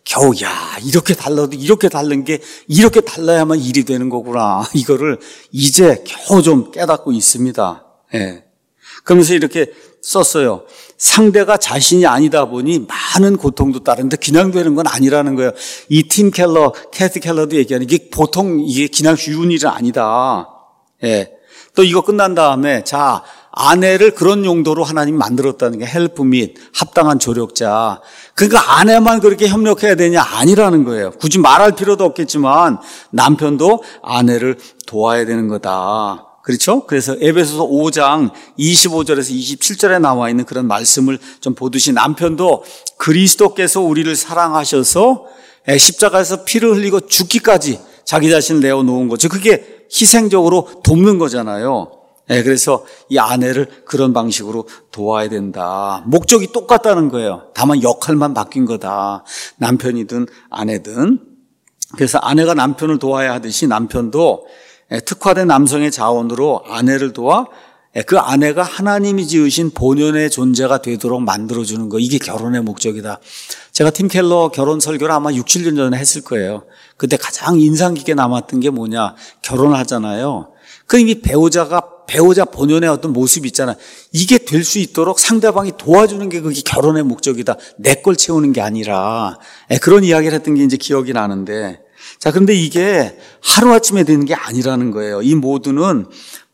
이렇게 달라도 이렇게 다른 게 이렇게 달라야만 일이 되는 거구나. 이거를 이제 겨우 좀 깨닫고 있습니다. 예. 그러면서 이렇게 썼어요. 상대가 자신이 아니다 보니 많은 고통도 따르는데 그냥 되는 건 아니라는 거예요. 이 팀 켈러, 캐티 켈러도 얘기하는 이게 보통 이게 그냥 쉬운 일은 아니다. 예. 또 이거 끝난 다음에 자, 아내를 그런 용도로 하나님 만들었다는 게 헬프 및 합당한 조력자. 그러니까 아내만 그렇게 협력해야 되냐? 아니라는 거예요. 굳이 말할 필요도 없겠지만 남편도 아내를 도와야 되는 거다. 그렇죠? 그래서 에베소서 5장 25절에서 27절에 나와 있는 그런 말씀을 좀 보듯이 남편도 그리스도께서 우리를 사랑하셔서 십자가에서 피를 흘리고 죽기까지 자기 자신을 내어놓은 거죠. 그게 희생적으로 돕는 거잖아요. 그래서 이 아내를 그런 방식으로 도와야 된다. 목적이 똑같다는 거예요. 다만 역할만 바뀐 거다. 남편이든 아내든. 그래서 아내가 남편을 도와야 하듯이 남편도 특화된 남성의 자원으로 아내를 도와 그 아내가 하나님이 지으신 본연의 존재가 되도록 만들어주는 거. 이게 결혼의 목적이다. 제가 팀 켈러 결혼 설교를 아마 6, 7년 전에 했을 거예요. 그때 가장 인상 깊게 남았던 게 뭐냐. 결혼하잖아요. 그러니까 이 배우자 본연의 어떤 모습이 있잖아요. 이게 될 수 있도록 상대방이 도와주는 게 그게 결혼의 목적이다. 내 걸 채우는 게 아니라. 그런 이야기를 했던 게 이제 기억이 나는데. 자, 그런데 이게 하루아침에 되는 게 아니라는 거예요. 이 모두는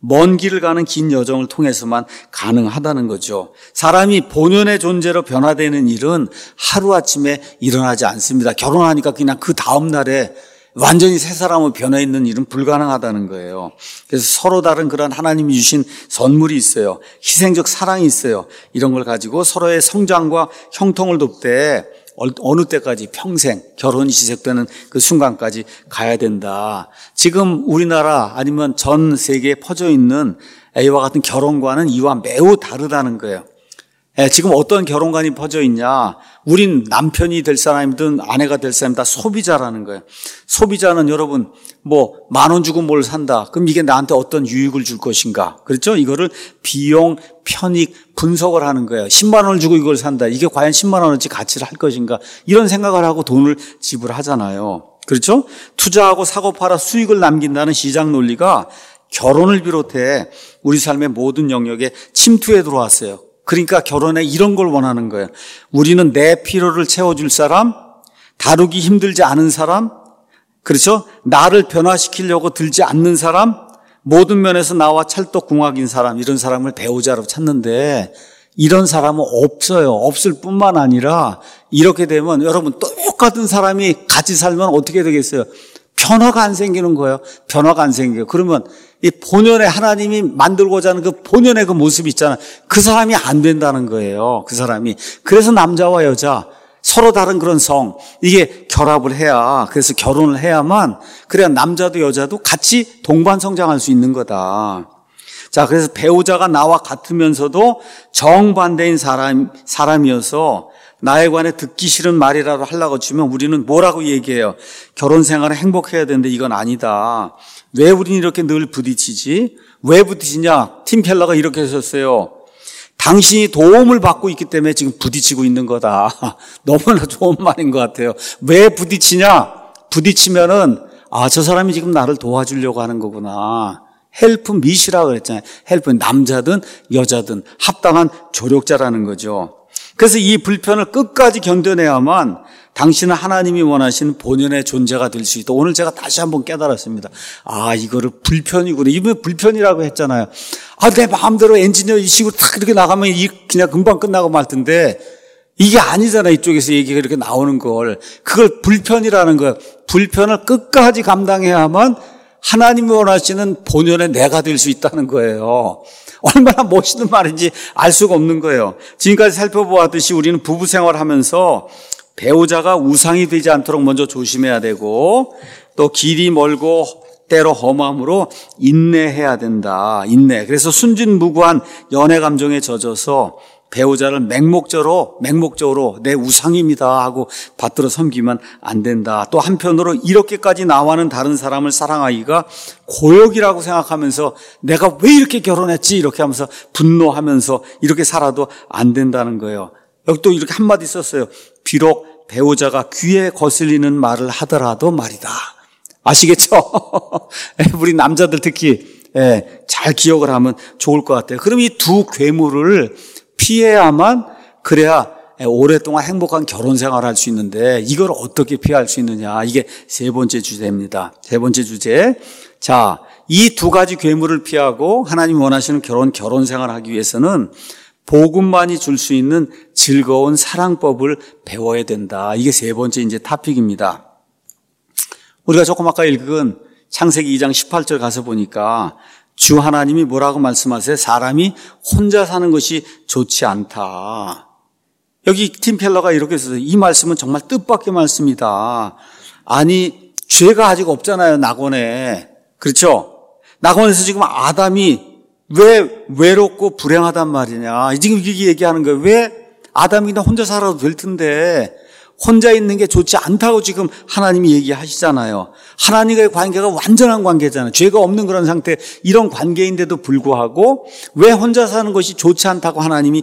먼 길을 가는 긴 여정을 통해서만 가능하다는 거죠. 사람이 본연의 존재로 변화되는 일은 하루아침에 일어나지 않습니다. 결혼하니까 그냥 그 다음 날에 완전히 새 사람으로 변해 있는 일은 불가능하다는 거예요. 그래서 서로 다른 그런 하나님이 주신 선물이 있어요. 희생적 사랑이 있어요. 이런 걸 가지고 서로의 성장과 형통을 돕되 어느 때까지 평생 결혼이 시작되는 그 순간까지 가야 된다. 지금 우리나라 아니면 전 세계에 퍼져 있는 이와 같은 결혼관은 이와 매우 다르다는 거예요. 지금 어떤 결혼관이 퍼져 있냐. 우린 남편이 될 사람이든 아내가 될 사람이 다 소비자라는 거예요. 소비자는 여러분 10,000원 주고 뭘 산다. 그럼 이게 나한테 어떤 유익을 줄 것인가. 그렇죠? 이거를 비용, 편익, 분석을 하는 거예요. 10만 원을 주고 이걸 산다. 이게 과연 10만 원어치 가치를 할 것인가. 이런 생각을 하고 돈을 지불하잖아요. 그렇죠? 투자하고 사고 팔아 수익을 남긴다는 시장 논리가 결혼을 비롯해 우리 삶의 모든 영역에 침투해 들어왔어요. 그러니까 결혼에 이런 걸 원하는 거예요. 우리는 내 필요를 채워줄 사람, 다루기 힘들지 않은 사람, 그렇죠? 나를 변화시키려고 들지 않는 사람, 모든 면에서 나와 찰떡궁합인 사람, 이런 사람을 배우자로 찾는데 이런 사람은 없어요. 없을 뿐만 아니라 이렇게 되면 여러분 똑같은 사람이 같이 살면 어떻게 되겠어요? 변화가 안 생기는 거예요. 변화가 안 생겨요. 그러면 이 본연의 하나님이 만들고자 하는 그 본연의 그 모습이 있잖아요. 그 사람이 안 된다는 거예요. 그 사람이. 그래서 남자와 여자 서로 다른 그런 성 이게 결합을 해야 그래서 결혼을 해야만 그래야 남자도 여자도 같이 동반 성장할 수 있는 거다. 자, 그래서 배우자가 나와 같으면서도 정반대인 사람이어서 나에 관해 듣기 싫은 말이라도 하려고 치면 우리는 뭐라고 얘기해요? 결혼 생활은 행복해야 되는데 이건 아니다. 왜 우리는 이렇게 늘 부딪히지? 왜 부딪히냐? 팀 켈러가 이렇게 하셨어요. 당신이 도움을 받고 있기 때문에 지금 부딪히고 있는 거다. 너무나 좋은 말인 것 같아요. 왜 부딪히냐? 부딪히면은 저 사람이 지금 나를 도와주려고 하는 거구나. 헬프 미시라고 그랬잖아요. 헬프, 남자든 여자든 합당한 조력자라는 거죠. 그래서 이 불편을 끝까지 견뎌내야만 당신은 하나님이 원하시는 본연의 존재가 될 수 있다. 오늘 제가 다시 한번 깨달았습니다. 이거를 불편이구나. 이번에 불편이라고 했잖아요. 내 마음대로 엔지니어 이식으로 탁 이렇게 나가면 그냥 금방 끝나고 말 텐데 이게 아니잖아요. 이쪽에서 얘기가 이렇게 나오는 걸. 그걸 불편이라는 거예요. 불편을 끝까지 감당해야만 하나님이 원하시는 본연의 내가 될 수 있다는 거예요. 얼마나 멋있는 말인지 알 수가 없는 거예요. 지금까지 살펴보았듯이 우리는 부부 생활하면서 배우자가 우상이 되지 않도록 먼저 조심해야 되고 또 길이 멀고 때로 험함으로 인내해야 된다. 인내. 그래서 순진무구한 연애 감정에 젖어서 배우자를 맹목적으로 내 우상입니다 하고 받들어 섬기면 안 된다. 또 한편으로 이렇게까지 나와는 다른 사람을 사랑하기가 고역이라고 생각하면서 내가 왜 이렇게 결혼했지 이렇게 하면서 분노하면서 이렇게 살아도 안 된다는 거예요. 여기 또 이렇게 한마디 썼어요. 비록 배우자가 귀에 거슬리는 말을 하더라도 말이다. 아시겠죠? 우리 남자들 특히 잘 기억을 하면 좋을 것 같아요. 그럼 이 두 괴물을 피해야만 그래야 오랫동안 행복한 결혼 생활을 할 수 있는데 이걸 어떻게 피할 수 있느냐. 이게 세 번째 주제입니다. 세 번째 주제. 자, 이 두 가지 괴물을 피하고 하나님 원하시는 결혼 생활을 하기 위해서는 복음만이 줄 수 있는 즐거운 사랑법을 배워야 된다. 이게 세 번째 이제 토픽입니다. 우리가 조금 아까 읽은 창세기 2장 18절 가서 보니까 주 하나님이 뭐라고 말씀하세요? 사람이 혼자 사는 것이 좋지 않다. 여기 팀 켈러가 이렇게 썼어요. 이 말씀은 정말 뜻밖의 말씀이다. 아니, 죄가 아직 없잖아요, 낙원에. 그렇죠? 낙원에서 지금 아담이 왜 외롭고 불행하단 말이냐. 지금 이렇게 얘기하는 거예요. 왜 아담이 그냥 혼자 살아도 될 텐데 혼자 있는 게 좋지 않다고 지금 하나님이 얘기하시잖아요. 하나님과의 관계가 완전한 관계잖아요. 죄가 없는 그런 상태, 이런 관계인데도 불구하고 왜 혼자 사는 것이 좋지 않다고 하나님이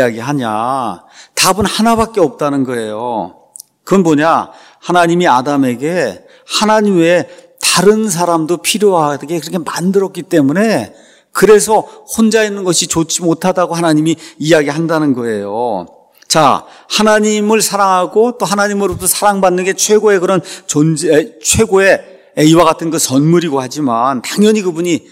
이야기하냐. 답은 하나밖에 없다는 거예요. 그건 뭐냐? 하나님이 아담에게 하나님 외에 다른 사람도 필요하게 그렇게 만들었기 때문에 그래서 혼자 있는 것이 좋지 못하다고 하나님이 이야기한다는 거예요. 자, 하나님을 사랑하고 또 하나님으로부터 사랑받는 게 최고의 그런 존재, 최고의 이와 같은 그 선물이고 하지만 당연히 그분이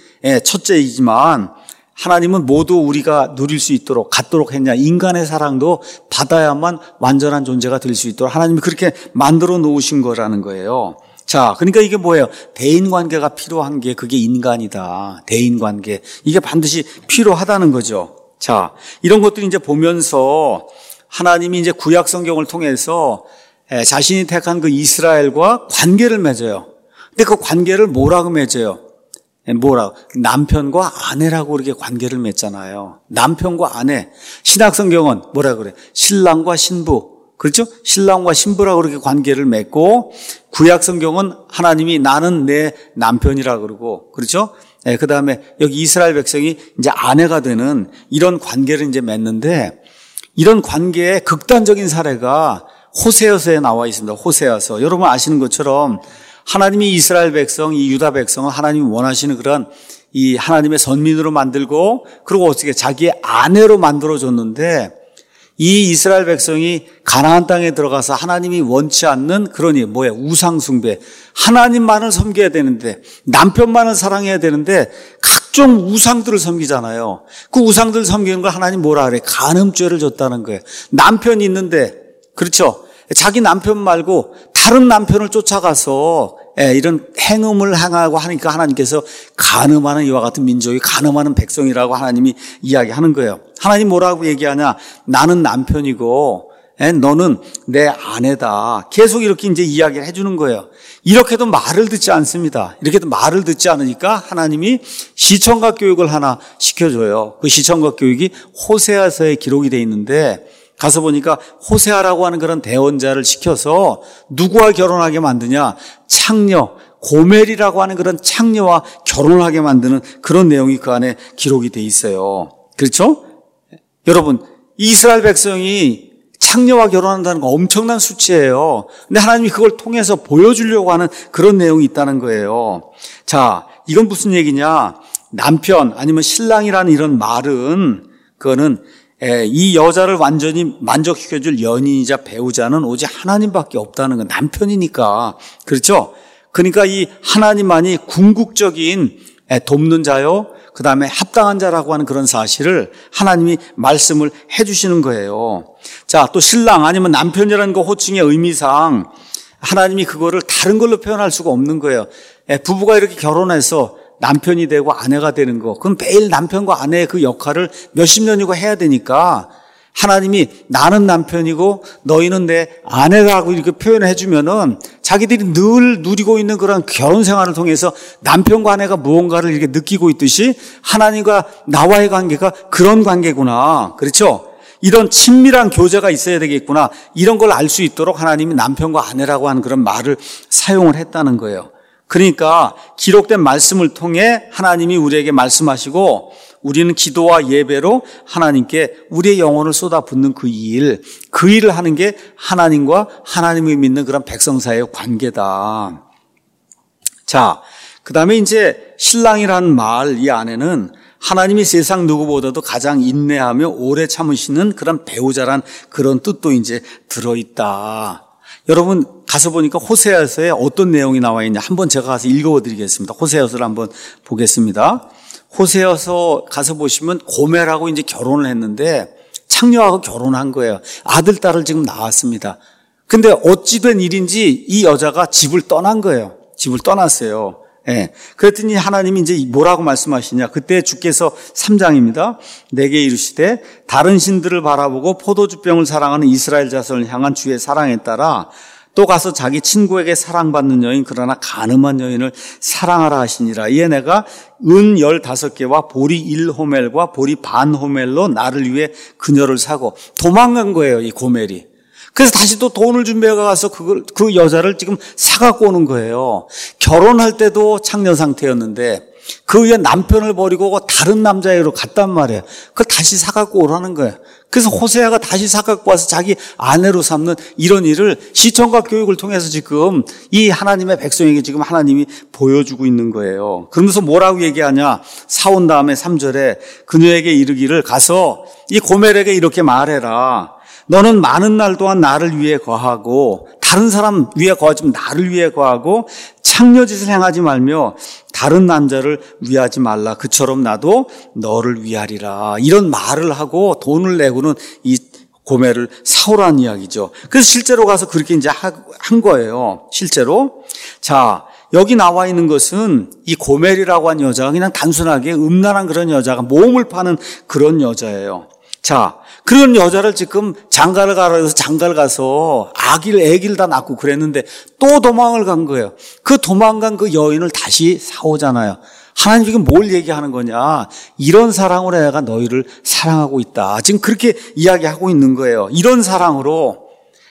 첫째이지만 하나님은 모두 우리가 누릴 수 있도록 갖도록 했냐. 인간의 사랑도 받아야만 완전한 존재가 될 수 있도록 하나님이 그렇게 만들어 놓으신 거라는 거예요. 자, 그러니까 이게 뭐예요? 대인관계가 필요한 게 그게 인간이다. 대인관계. 이게 반드시 필요하다는 거죠. 자, 이런 것들이 이제 보면서 하나님이 이제 구약 성경을 통해서 자신이 택한 그 이스라엘과 관계를 맺어요. 근데 그 관계를 뭐라고 맺어요? 뭐라고? 남편과 아내라고 이렇게 관계를 맺잖아요. 남편과 아내. 신약 성경은 뭐라 그래? 신랑과 신부. 그렇죠? 신랑과 신부라고 그렇게 관계를 맺고 구약 성경은 하나님이 나는 내 남편이라고 그러고 그렇죠? 그 다음에 여기 이스라엘 백성이 이제 아내가 되는 이런 관계를 이제 맺는데 이런 관계의 극단적인 사례가 호세아서에 나와 있습니다. 호세아서. 여러분 아시는 것처럼 하나님이 이스라엘 백성, 이 유다 백성은 하나님이 원하시는 그런 이 하나님의 선민으로 만들고 그리고 어떻게 자기의 아내로 만들어줬는데 이 이스라엘 백성이 가나안 땅에 들어가서 하나님이 원치 않는 그러니 뭐예요? 우상 숭배. 하나님만을 섬겨야 되는데 남편만을 사랑해야 되는데 각종 우상들을 섬기잖아요. 그 우상들 섬기는 걸 하나님 뭐라 그래? 간음죄를 줬다는 거예요. 남편이 있는데 그렇죠? 자기 남편 말고 다른 남편을 쫓아가서 이런 행음을 행하고 하니까 하나님께서 간음하는 이와 같은 민족이 간음하는 백성이라고 하나님이 이야기하는 거예요. 하나님 뭐라고 얘기하냐? 나는 남편이고 너는 내 아내다. 계속 이렇게 이제 이야기를 해주는 거예요. 이렇게도 말을 듣지 않습니다. 이렇게도 말을 듣지 않으니까 하나님이 시청각 교육을 하나 시켜줘요. 그 시청각 교육이 호세아서에 기록이 돼 있는데 가서 보니까 호세아라고 하는 그런 대언자를 시켜서 누구와 결혼하게 만드냐? 창녀, 고멜이라고 하는 그런 창녀와 결혼하게 만드는 그런 내용이 그 안에 기록이 돼 있어요. 그렇죠? 여러분, 이스라엘 백성이 창녀와 결혼한다는 거 엄청난 수치예요. 근데 하나님이 그걸 통해서 보여주려고 하는 그런 내용이 있다는 거예요. 자, 이건 무슨 얘기냐? 남편 아니면 신랑이라는 이런 말은 그거는 이 여자를 완전히 만족시켜줄 연인이자 배우자는 오직 하나님밖에 없다는 건 남편이니까. 그렇죠? 그러니까 이 하나님만이 궁극적인 돕는 자요, 그 다음에 합당한 자라고 하는 그런 사실을 하나님이 말씀을 해주시는 거예요. 자, 또 신랑 아니면 남편이라는 거 호칭의 의미상 하나님이 그거를 다른 걸로 표현할 수가 없는 거예요. 부부가 이렇게 결혼해서 남편이 되고 아내가 되는 거, 그럼 매일 남편과 아내의 그 역할을 몇십 년이고 해야 되니까 하나님이 나는 남편이고 너희는 내 아내라고 이렇게 표현을 해주면은 자기들이 늘 누리고 있는 그런 결혼 생활을 통해서 남편과 아내가 무언가를 이렇게 느끼고 있듯이 하나님과 나와의 관계가 그런 관계구나. 그렇죠? 이런 친밀한 교제가 있어야 되겠구나. 이런 걸 알 수 있도록 하나님이 남편과 아내라고 하는 그런 말을 사용을 했다는 거예요. 그러니까 기록된 말씀을 통해 하나님이 우리에게 말씀하시고 우리는 기도와 예배로 하나님께 우리의 영혼을 쏟아붓는 그 일을 하는 게 하나님과 하나님을 믿는 그런 백성 사이의 관계다. 자, 그 다음에 이제 신랑이라는 말, 이 안에는 하나님이 세상 누구보다도 가장 인내하며 오래 참으시는 그런 배우자란 그런 뜻도 이제 들어있다. 여러분 가서 보니까 호세아서에 어떤 내용이 나와 있냐 한번 제가 가서 읽어드리겠습니다. 호세아서를 한번 보겠습니다. 호세아서 가서 보시면 고멜하고 이제 결혼을 했는데 창녀하고 결혼한 거예요. 아들, 딸을 지금 낳았습니다. 근데 어찌 된 일인지 이 여자가 집을 떠난 거예요. 집을 떠났어요. 예. 그랬더니 하나님이 이제 뭐라고 말씀하시냐. 그때 주께서 3장입니다. 내게 이르시되 다른 신들을 바라보고 포도주병을 사랑하는 이스라엘 자손을 향한 주의 사랑에 따라 또 가서 자기 친구에게 사랑받는 여인 그러나 가늠한 여인을 사랑하라 하시니라. 이에 내가 은 15개와 보리 1호멜과 보리 반 호멜로 나를 위해 그녀를 사고 도망간 거예요. 이 고멜이. 그래서 다시 또 돈을 준비해 가서 그 여자를 지금 사갖고 오는 거예요. 결혼할 때도 창녀 상태였는데 그 위에 남편을 버리고 다른 남자애로 갔단 말이에요. 그걸 다시 사갖고 오라는 거예요. 그래서 호세아가 다시 사갖고 와서 자기 아내로 삼는 이런 일을 시청과 교육을 통해서 지금 이 하나님의 백성에게 지금 하나님이 보여주고 있는 거예요. 그러면서 뭐라고 얘기하냐. 사온 다음에 3절에 그녀에게 이르기를 가서 이 고멜에게 이렇게 말해라. 너는 많은 날 동안 나를 위해 거하고 다른 사람 위해 거하지만 나를 위해 거하고 창녀짓을 행하지 말며 다른 남자를 위하지 말라. 그처럼 나도 너를 위하리라. 이런 말을 하고 돈을 내고는 이 고멜을 사오라는 이야기죠. 그래서 실제로 가서 그렇게 이제 한 거예요. 실제로. 자, 여기 나와 있는 것은 이 고멜이라고 한 여자가 그냥 단순하게 음란한 그런 여자가 몸을 파는 그런 여자예요. 자, 그런 여자를 지금 장가를 가서 장가를 가서 애기를 다 낳고 그랬는데 또 도망을 간 거예요. 그 도망간 그 여인을 다시 사오잖아요. 하나님 지금 뭘 얘기하는 거냐. 이런 사랑으로 내가 너희를 사랑하고 있다. 지금 그렇게 이야기하고 있는 거예요. 이런 사랑으로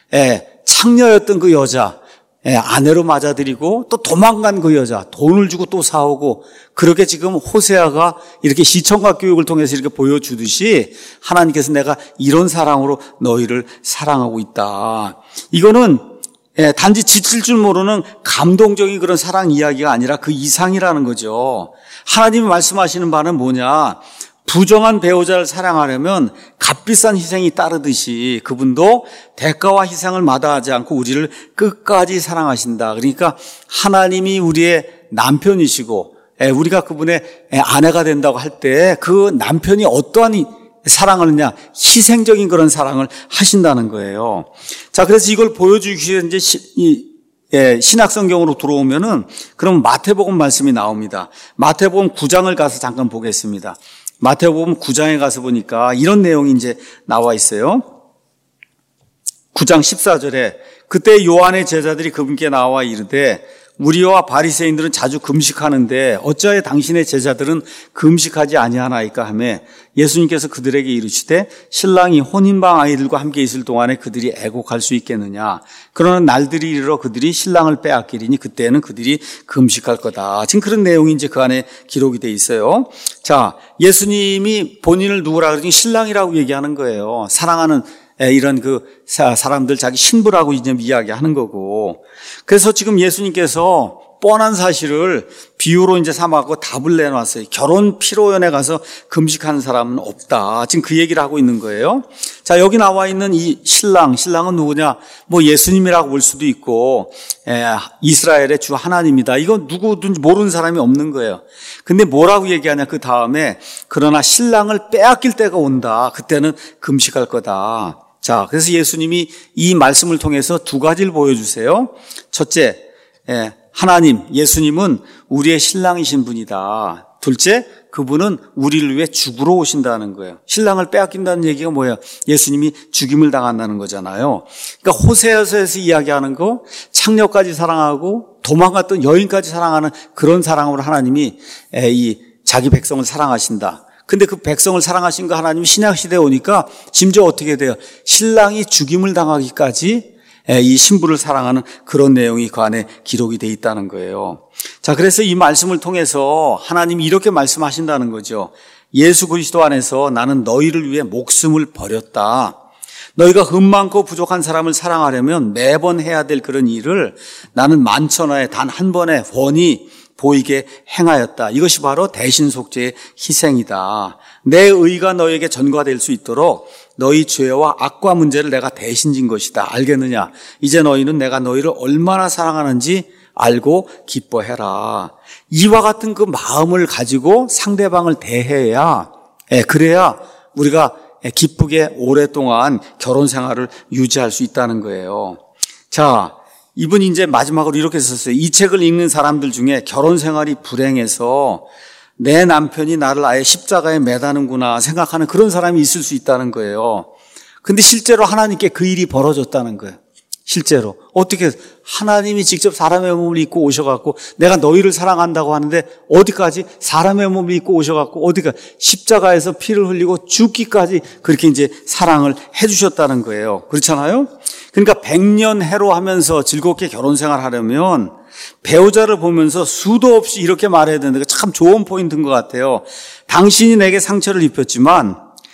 창녀였던 그 여자 아내로 맞아들이고 또 도망간 그 여자 돈을 주고 또 사오고 그렇게 지금 호세아가 이렇게 시청각 교육을 통해서 이렇게 보여주듯이 하나님께서 내가 이런 사랑으로 너희를 사랑하고 있다. 이거는 단지 지칠 줄 모르는 감동적인 그런 사랑 이야기가 아니라 그 이상이라는 거죠. 하나님이 말씀하시는 바는 뭐냐. 부정한 배우자를 사랑하려면 값비싼 희생이 따르듯이 그분도 대가와 희생을 마다하지 않고 우리를 끝까지 사랑하신다. 그러니까 하나님이 우리의 남편이시고 우리가 그분의 아내가 된다고 할 때 그 남편이 어떠한 사랑을 하느냐, 희생적인 그런 사랑을 하신다는 거예요. 자, 그래서 이걸 보여주기 위해 이제 신약성경으로 들어오면은 그럼 마태복음 말씀이 나옵니다. 마태복음 9장을 가서 잠깐 보겠습니다. 마태복음 9장에 가서 보니까 이런 내용이 이제 나와 있어요. 9장 14절에 그때 요한의 제자들이 그분께 나와 이르되 우리와 바리새인들은 자주 금식하는데 어찌하여 당신의 제자들은 금식하지 아니하나이까 하며 예수님께서 그들에게 이르시되 신랑이 혼인방 아이들과 함께 있을 동안에 그들이 애곡할 수 있겠느냐. 그러나 날들이 이르러 그들이 신랑을 빼앗기리니 그때는 그들이 금식할 거다. 지금 그런 내용이 이제 그 안에 기록이 돼 있어요. 자, 예수님이 본인을 누구라 그러니 신랑이라고 얘기하는 거예요. 사랑하는 이런 그 사람들 자기 신부라고 이제 이야기하는 거고. 그래서 지금 예수님께서 뻔한 사실을 비유로 이제 삼아갖고 답을 내놨어요. 결혼 피로연에 가서 금식하는 사람은 없다. 지금 그 얘기를 하고 있는 거예요. 자, 여기 나와 있는 이 신랑은 누구냐? 뭐 예수님이라고 볼 수도 있고, 이스라엘의 주 하나님이다. 이거 누구든지 모르는 사람이 없는 거예요. 근데 뭐라고 얘기하냐? 그 다음에 그러나 신랑을 빼앗길 때가 온다. 그때는 금식할 거다. 자, 그래서 예수님이 이 말씀을 통해서 두 가지를 보여주세요. 첫째, 하나님, 예수님은 우리의 신랑이신 분이다. 둘째, 그분은 우리를 위해 죽으러 오신다는 거예요. 신랑을 빼앗긴다는 얘기가 뭐예요? 예수님이 죽임을 당한다는 거잖아요. 그러니까 호세아서에서 이야기하는 거, 창녀까지 사랑하고 도망갔던 여인까지 사랑하는 그런 사랑으로 하나님이 이 자기 백성을 사랑하신다. 근데 그 백성을 사랑하신 거 하나님이 신약시대에 오니까 심지어 어떻게 돼요? 신랑이 죽임을 당하기까지 이 신부를 사랑하는 그런 내용이 그 안에 기록이 돼 있다는 거예요. 자, 그래서 이 말씀을 통해서 하나님이 이렇게 말씀하신다는 거죠. 예수 그리스도 안에서 나는 너희를 위해 목숨을 버렸다. 너희가 흠 많고 부족한 사람을 사랑하려면 매번 해야 될 그런 일을 나는 만천하에 단 한 번에 훤히 보이게 행하였다. 이것이 바로 대신속죄의 희생이다. 내 의가 너에게 전가될 수 있도록 너희 죄와 악과 문제를 내가 대신 진 것이다. 알겠느냐? 이제 너희는 내가 너희를 얼마나 사랑하는지 알고 기뻐해라. 이와 같은 그 마음을 가지고 상대방을 대해야, 그래야 우리가 기쁘게 오랫동안 결혼 생활을 유지할 수 있다는 거예요. 자, 이분이 이제 마지막으로 이렇게 썼어요. 이 책을 읽는 사람들 중에 결혼 생활이 불행해서 내 남편이 나를 아예 십자가에 매다는구나 생각하는 그런 사람이 있을 수 있다는 거예요. 근데 실제로 하나님께 그 일이 벌어졌다는 거예요. 실제로. 어떻게 하나님이 직접 사람의 몸을 입고 오셔갖고 내가 너희를 사랑한다고 하는데 어디까지 사람의 몸을 입고 오셔갖고 어디가 십자가에서 피를 흘리고 죽기까지 그렇게 이제 사랑을 해주셨다는 거예요. 그렇잖아요? 그러니까 100년 해로 하면서 즐겁게 결혼 생활 하려면 배우자를 보면서 수도 없이 이렇게 말해야 되는데 참 좋은 포인트인 것 같아요. 당신이 내게 상처를 입혔지만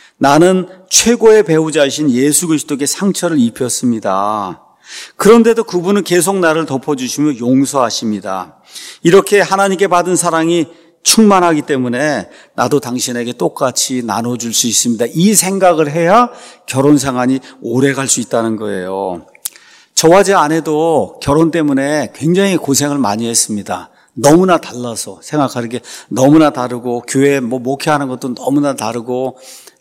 나는 최고의 배우자이신 예수 그리스도께 상처를 입혔습니다. 그런데도 그분은 계속 나를 덮어주시며 용서하십니다. 이렇게 하나님께 받은 사랑이 충만하기 때문에 나도 당신에게 똑같이 나눠줄 수 있습니다. 이 생각을 해야 결혼 생활이 오래 갈 수 있다는 거예요. 저와 제 아내도 결혼 때문에 굉장히 고생을 많이 했습니다. 너무나 달라서 생각하는 게 너무나 다르고 교회 목회하는 것도 너무나 다르고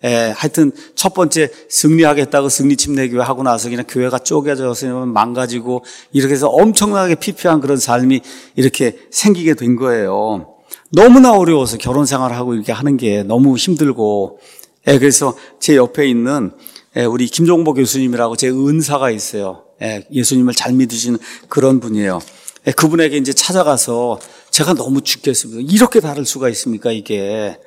하여튼 첫 번째 승리하겠다고 승리침례교회 하고 나서 그냥 교회가 쪼개져서 망가지고 이렇게 해서 엄청나게 피폐한 그런 삶이 이렇게 생기게 된 거예요. 너무나 어려워서 결혼 생활하고 이렇게 하는 게 너무 힘들고 그래서 제 옆에 있는 우리 김종보 교수님이라고 제 은사가 있어요. 예수님을 잘 믿으시는 그런 분이에요. 그분에게 이제 찾아가서 제가 너무 죽겠습니다. 이렇게 다를 수가 있습니까 이게.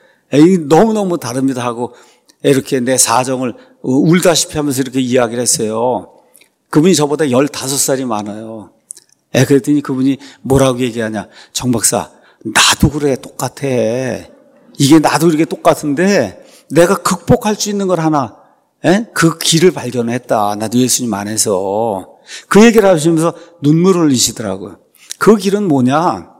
너무너무 다릅니다 하고 이렇게 내 사정을 울다시피 하면서 이렇게 이야기를 했어요. 그분이 저보다 15살이 많아요. 그랬더니 그분이 뭐라고 얘기하냐. 정 박사, 나도 그래 똑같아. 이게 나도 이렇게 똑같은데 내가 극복할 수 있는 걸 하나 그 길을 발견했다. 나도 예수님 안에서. 그 얘기를 하시면서 눈물을 흘리시더라고요. 그 길은 뭐냐.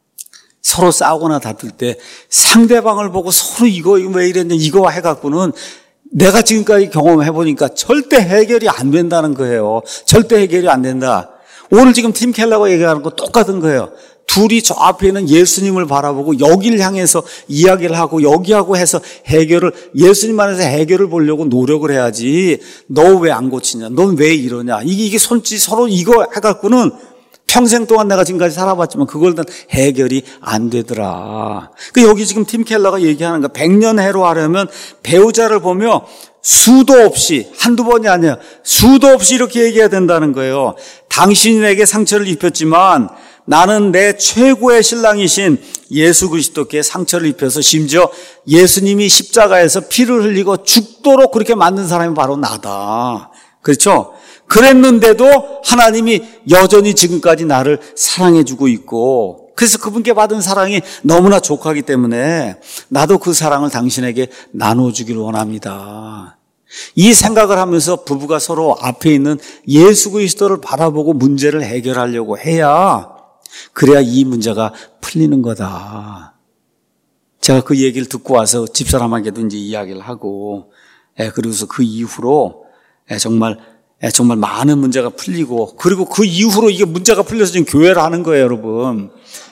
서로 싸우거나 다툴 때 상대방을 보고 서로 이거 왜 이랬냐 이거 해갖고는 내가 지금까지 경험해보니까 절대 해결이 안 된다는 거예요. 절대 해결이 안 된다. 오늘 지금 팀 켈러가 얘기하는 거 똑같은 거예요. 둘이 저 앞에 있는 예수님을 바라보고 여기를 향해서 이야기를 하고 여기하고 해서 해결을 예수님 안에서 해결을 보려고 노력을 해야지. 너 왜 안 고치냐? 넌 왜 이러냐? 이게 손짓 서로 이거 해갖고는 평생 동안 내가 지금까지 살아봤지만 그걸 다 해결이 안 되더라. 여기 지금 팀 켈러가 얘기하는 거 100년 해로 하려면 배우자를 보며 수도 없이 한두 번이 아니야. 수도 없이 이렇게 얘기해야 된다는 거예요. 당신이 내게 상처를 입혔지만 나는 내 최고의 신랑이신 예수 그리스도께 상처를 입혀서 심지어 예수님이 십자가에서 피를 흘리고 죽도록 그렇게 만든 사람이 바로 나다. 그렇죠? 그랬는데도 하나님이 여전히 지금까지 나를 사랑해주고 있고, 그래서 그분께 받은 사랑이 너무나 족하기 때문에 나도 그 사랑을 당신에게 나눠주기를 원합니다. 이 생각을 하면서 부부가 서로 앞에 있는 예수 그리스도를 바라보고 문제를 해결하려고 해야, 그래야 이 문제가 풀리는 거다. 제가 그 얘기를 듣고 와서 집사람에게도 이제 이야기를 하고, 그러고서 그 이후로 정말 많은 문제가 풀리고, 그리고 그 이후로 이게 문제가 풀려서 지금 교회를 하는 거예요, 여러분.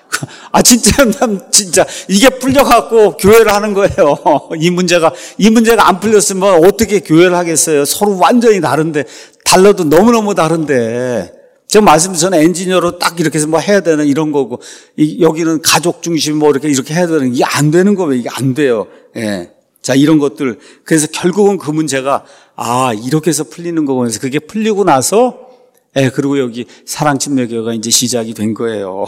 진짜 이게 풀려갖고 교회를 하는 거예요. 이 문제가 안 풀렸으면 어떻게 교회를 하겠어요? 서로 완전히 달라도 너무너무 다른데. 제가 말씀드린 저는 엔지니어로 딱 이렇게 해서 뭐 해야 되는 이런 거고, 여기는 가족 중심 뭐 이렇게 해야 되는, 이게 안 되는 거예요. 이게 안 돼요. 예. 자, 이런 것들. 그래서 결국은 그 문제가, 이렇게 해서 풀리는 거고, 그래서 그게 풀리고 나서, 그리고 여기 사랑침례교회가 이제 시작이 된 거예요.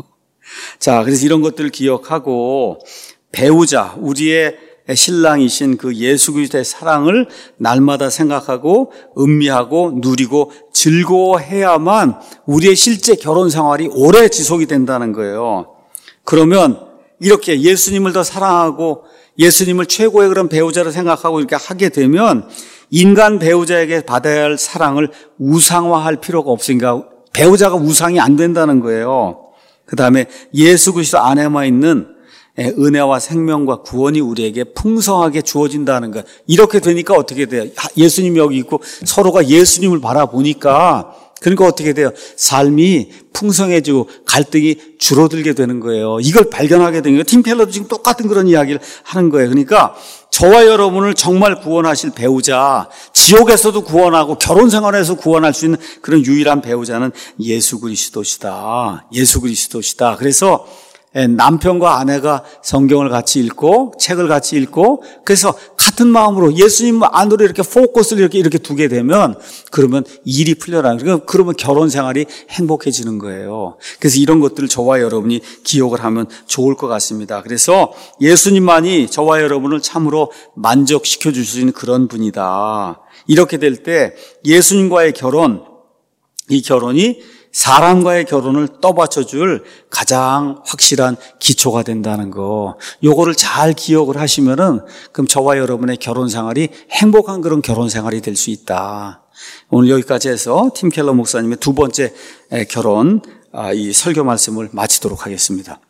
자, 그래서 이런 것들을 기억하고, 배우자, 우리의 신랑이신 그 예수 그리스도의 사랑을 날마다 생각하고 음미하고 누리고 즐거워해야만 우리의 실제 결혼 생활이 오래 지속이 된다는 거예요. 그러면 이렇게 예수님을 더 사랑하고 예수님을 최고의 그런 배우자로 생각하고 이렇게 하게 되면 인간 배우자에게 받아야 할 사랑을 우상화할 필요가 없으니까 배우자가 우상이 안 된다는 거예요. 그 다음에 예수 그리스도 안에만 있는 은혜와 생명과 구원이 우리에게 풍성하게 주어진다는 것. 이렇게 되니까 어떻게 돼요? 예수님이 여기 있고 서로가 예수님을 바라보니까, 그러니까 어떻게 돼요? 삶이 풍성해지고 갈등이 줄어들게 되는 거예요. 이걸 발견하게 되는 거예요. 팀 켈러도 지금 똑같은 그런 이야기를 하는 거예요. 그러니까 저와 여러분을 정말 구원하실 배우자, 지옥에서도 구원하고 결혼 생활에서 구원할 수 있는 그런 유일한 배우자는 예수 그리스도시다. 예수 그리스도시다. 그래서 남편과 아내가 성경을 같이 읽고 책을 같이 읽고, 그래서 같은 마음으로 예수님 안으로 이렇게 포커스를 이렇게 두게 되면, 그러면 일이 풀려나는, 그러면 결혼 생활이 행복해지는 거예요. 그래서 이런 것들을 저와 여러분이 기억을 하면 좋을 것 같습니다. 그래서 예수님만이 저와 여러분을 참으로 만족시켜 줄 수 있는 그런 분이다. 이렇게 될 때 예수님과의 결혼, 이 결혼이 사람과의 결혼을 떠받쳐줄 가장 확실한 기초가 된다는 거, 요거를 잘 기억을 하시면은 그럼 저와 여러분의 결혼 생활이 행복한 그런 결혼 생활이 될 수 있다. 오늘 여기까지 해서 팀 켈러 목사님의 두 번째 결혼 이 설교 말씀을 마치도록 하겠습니다.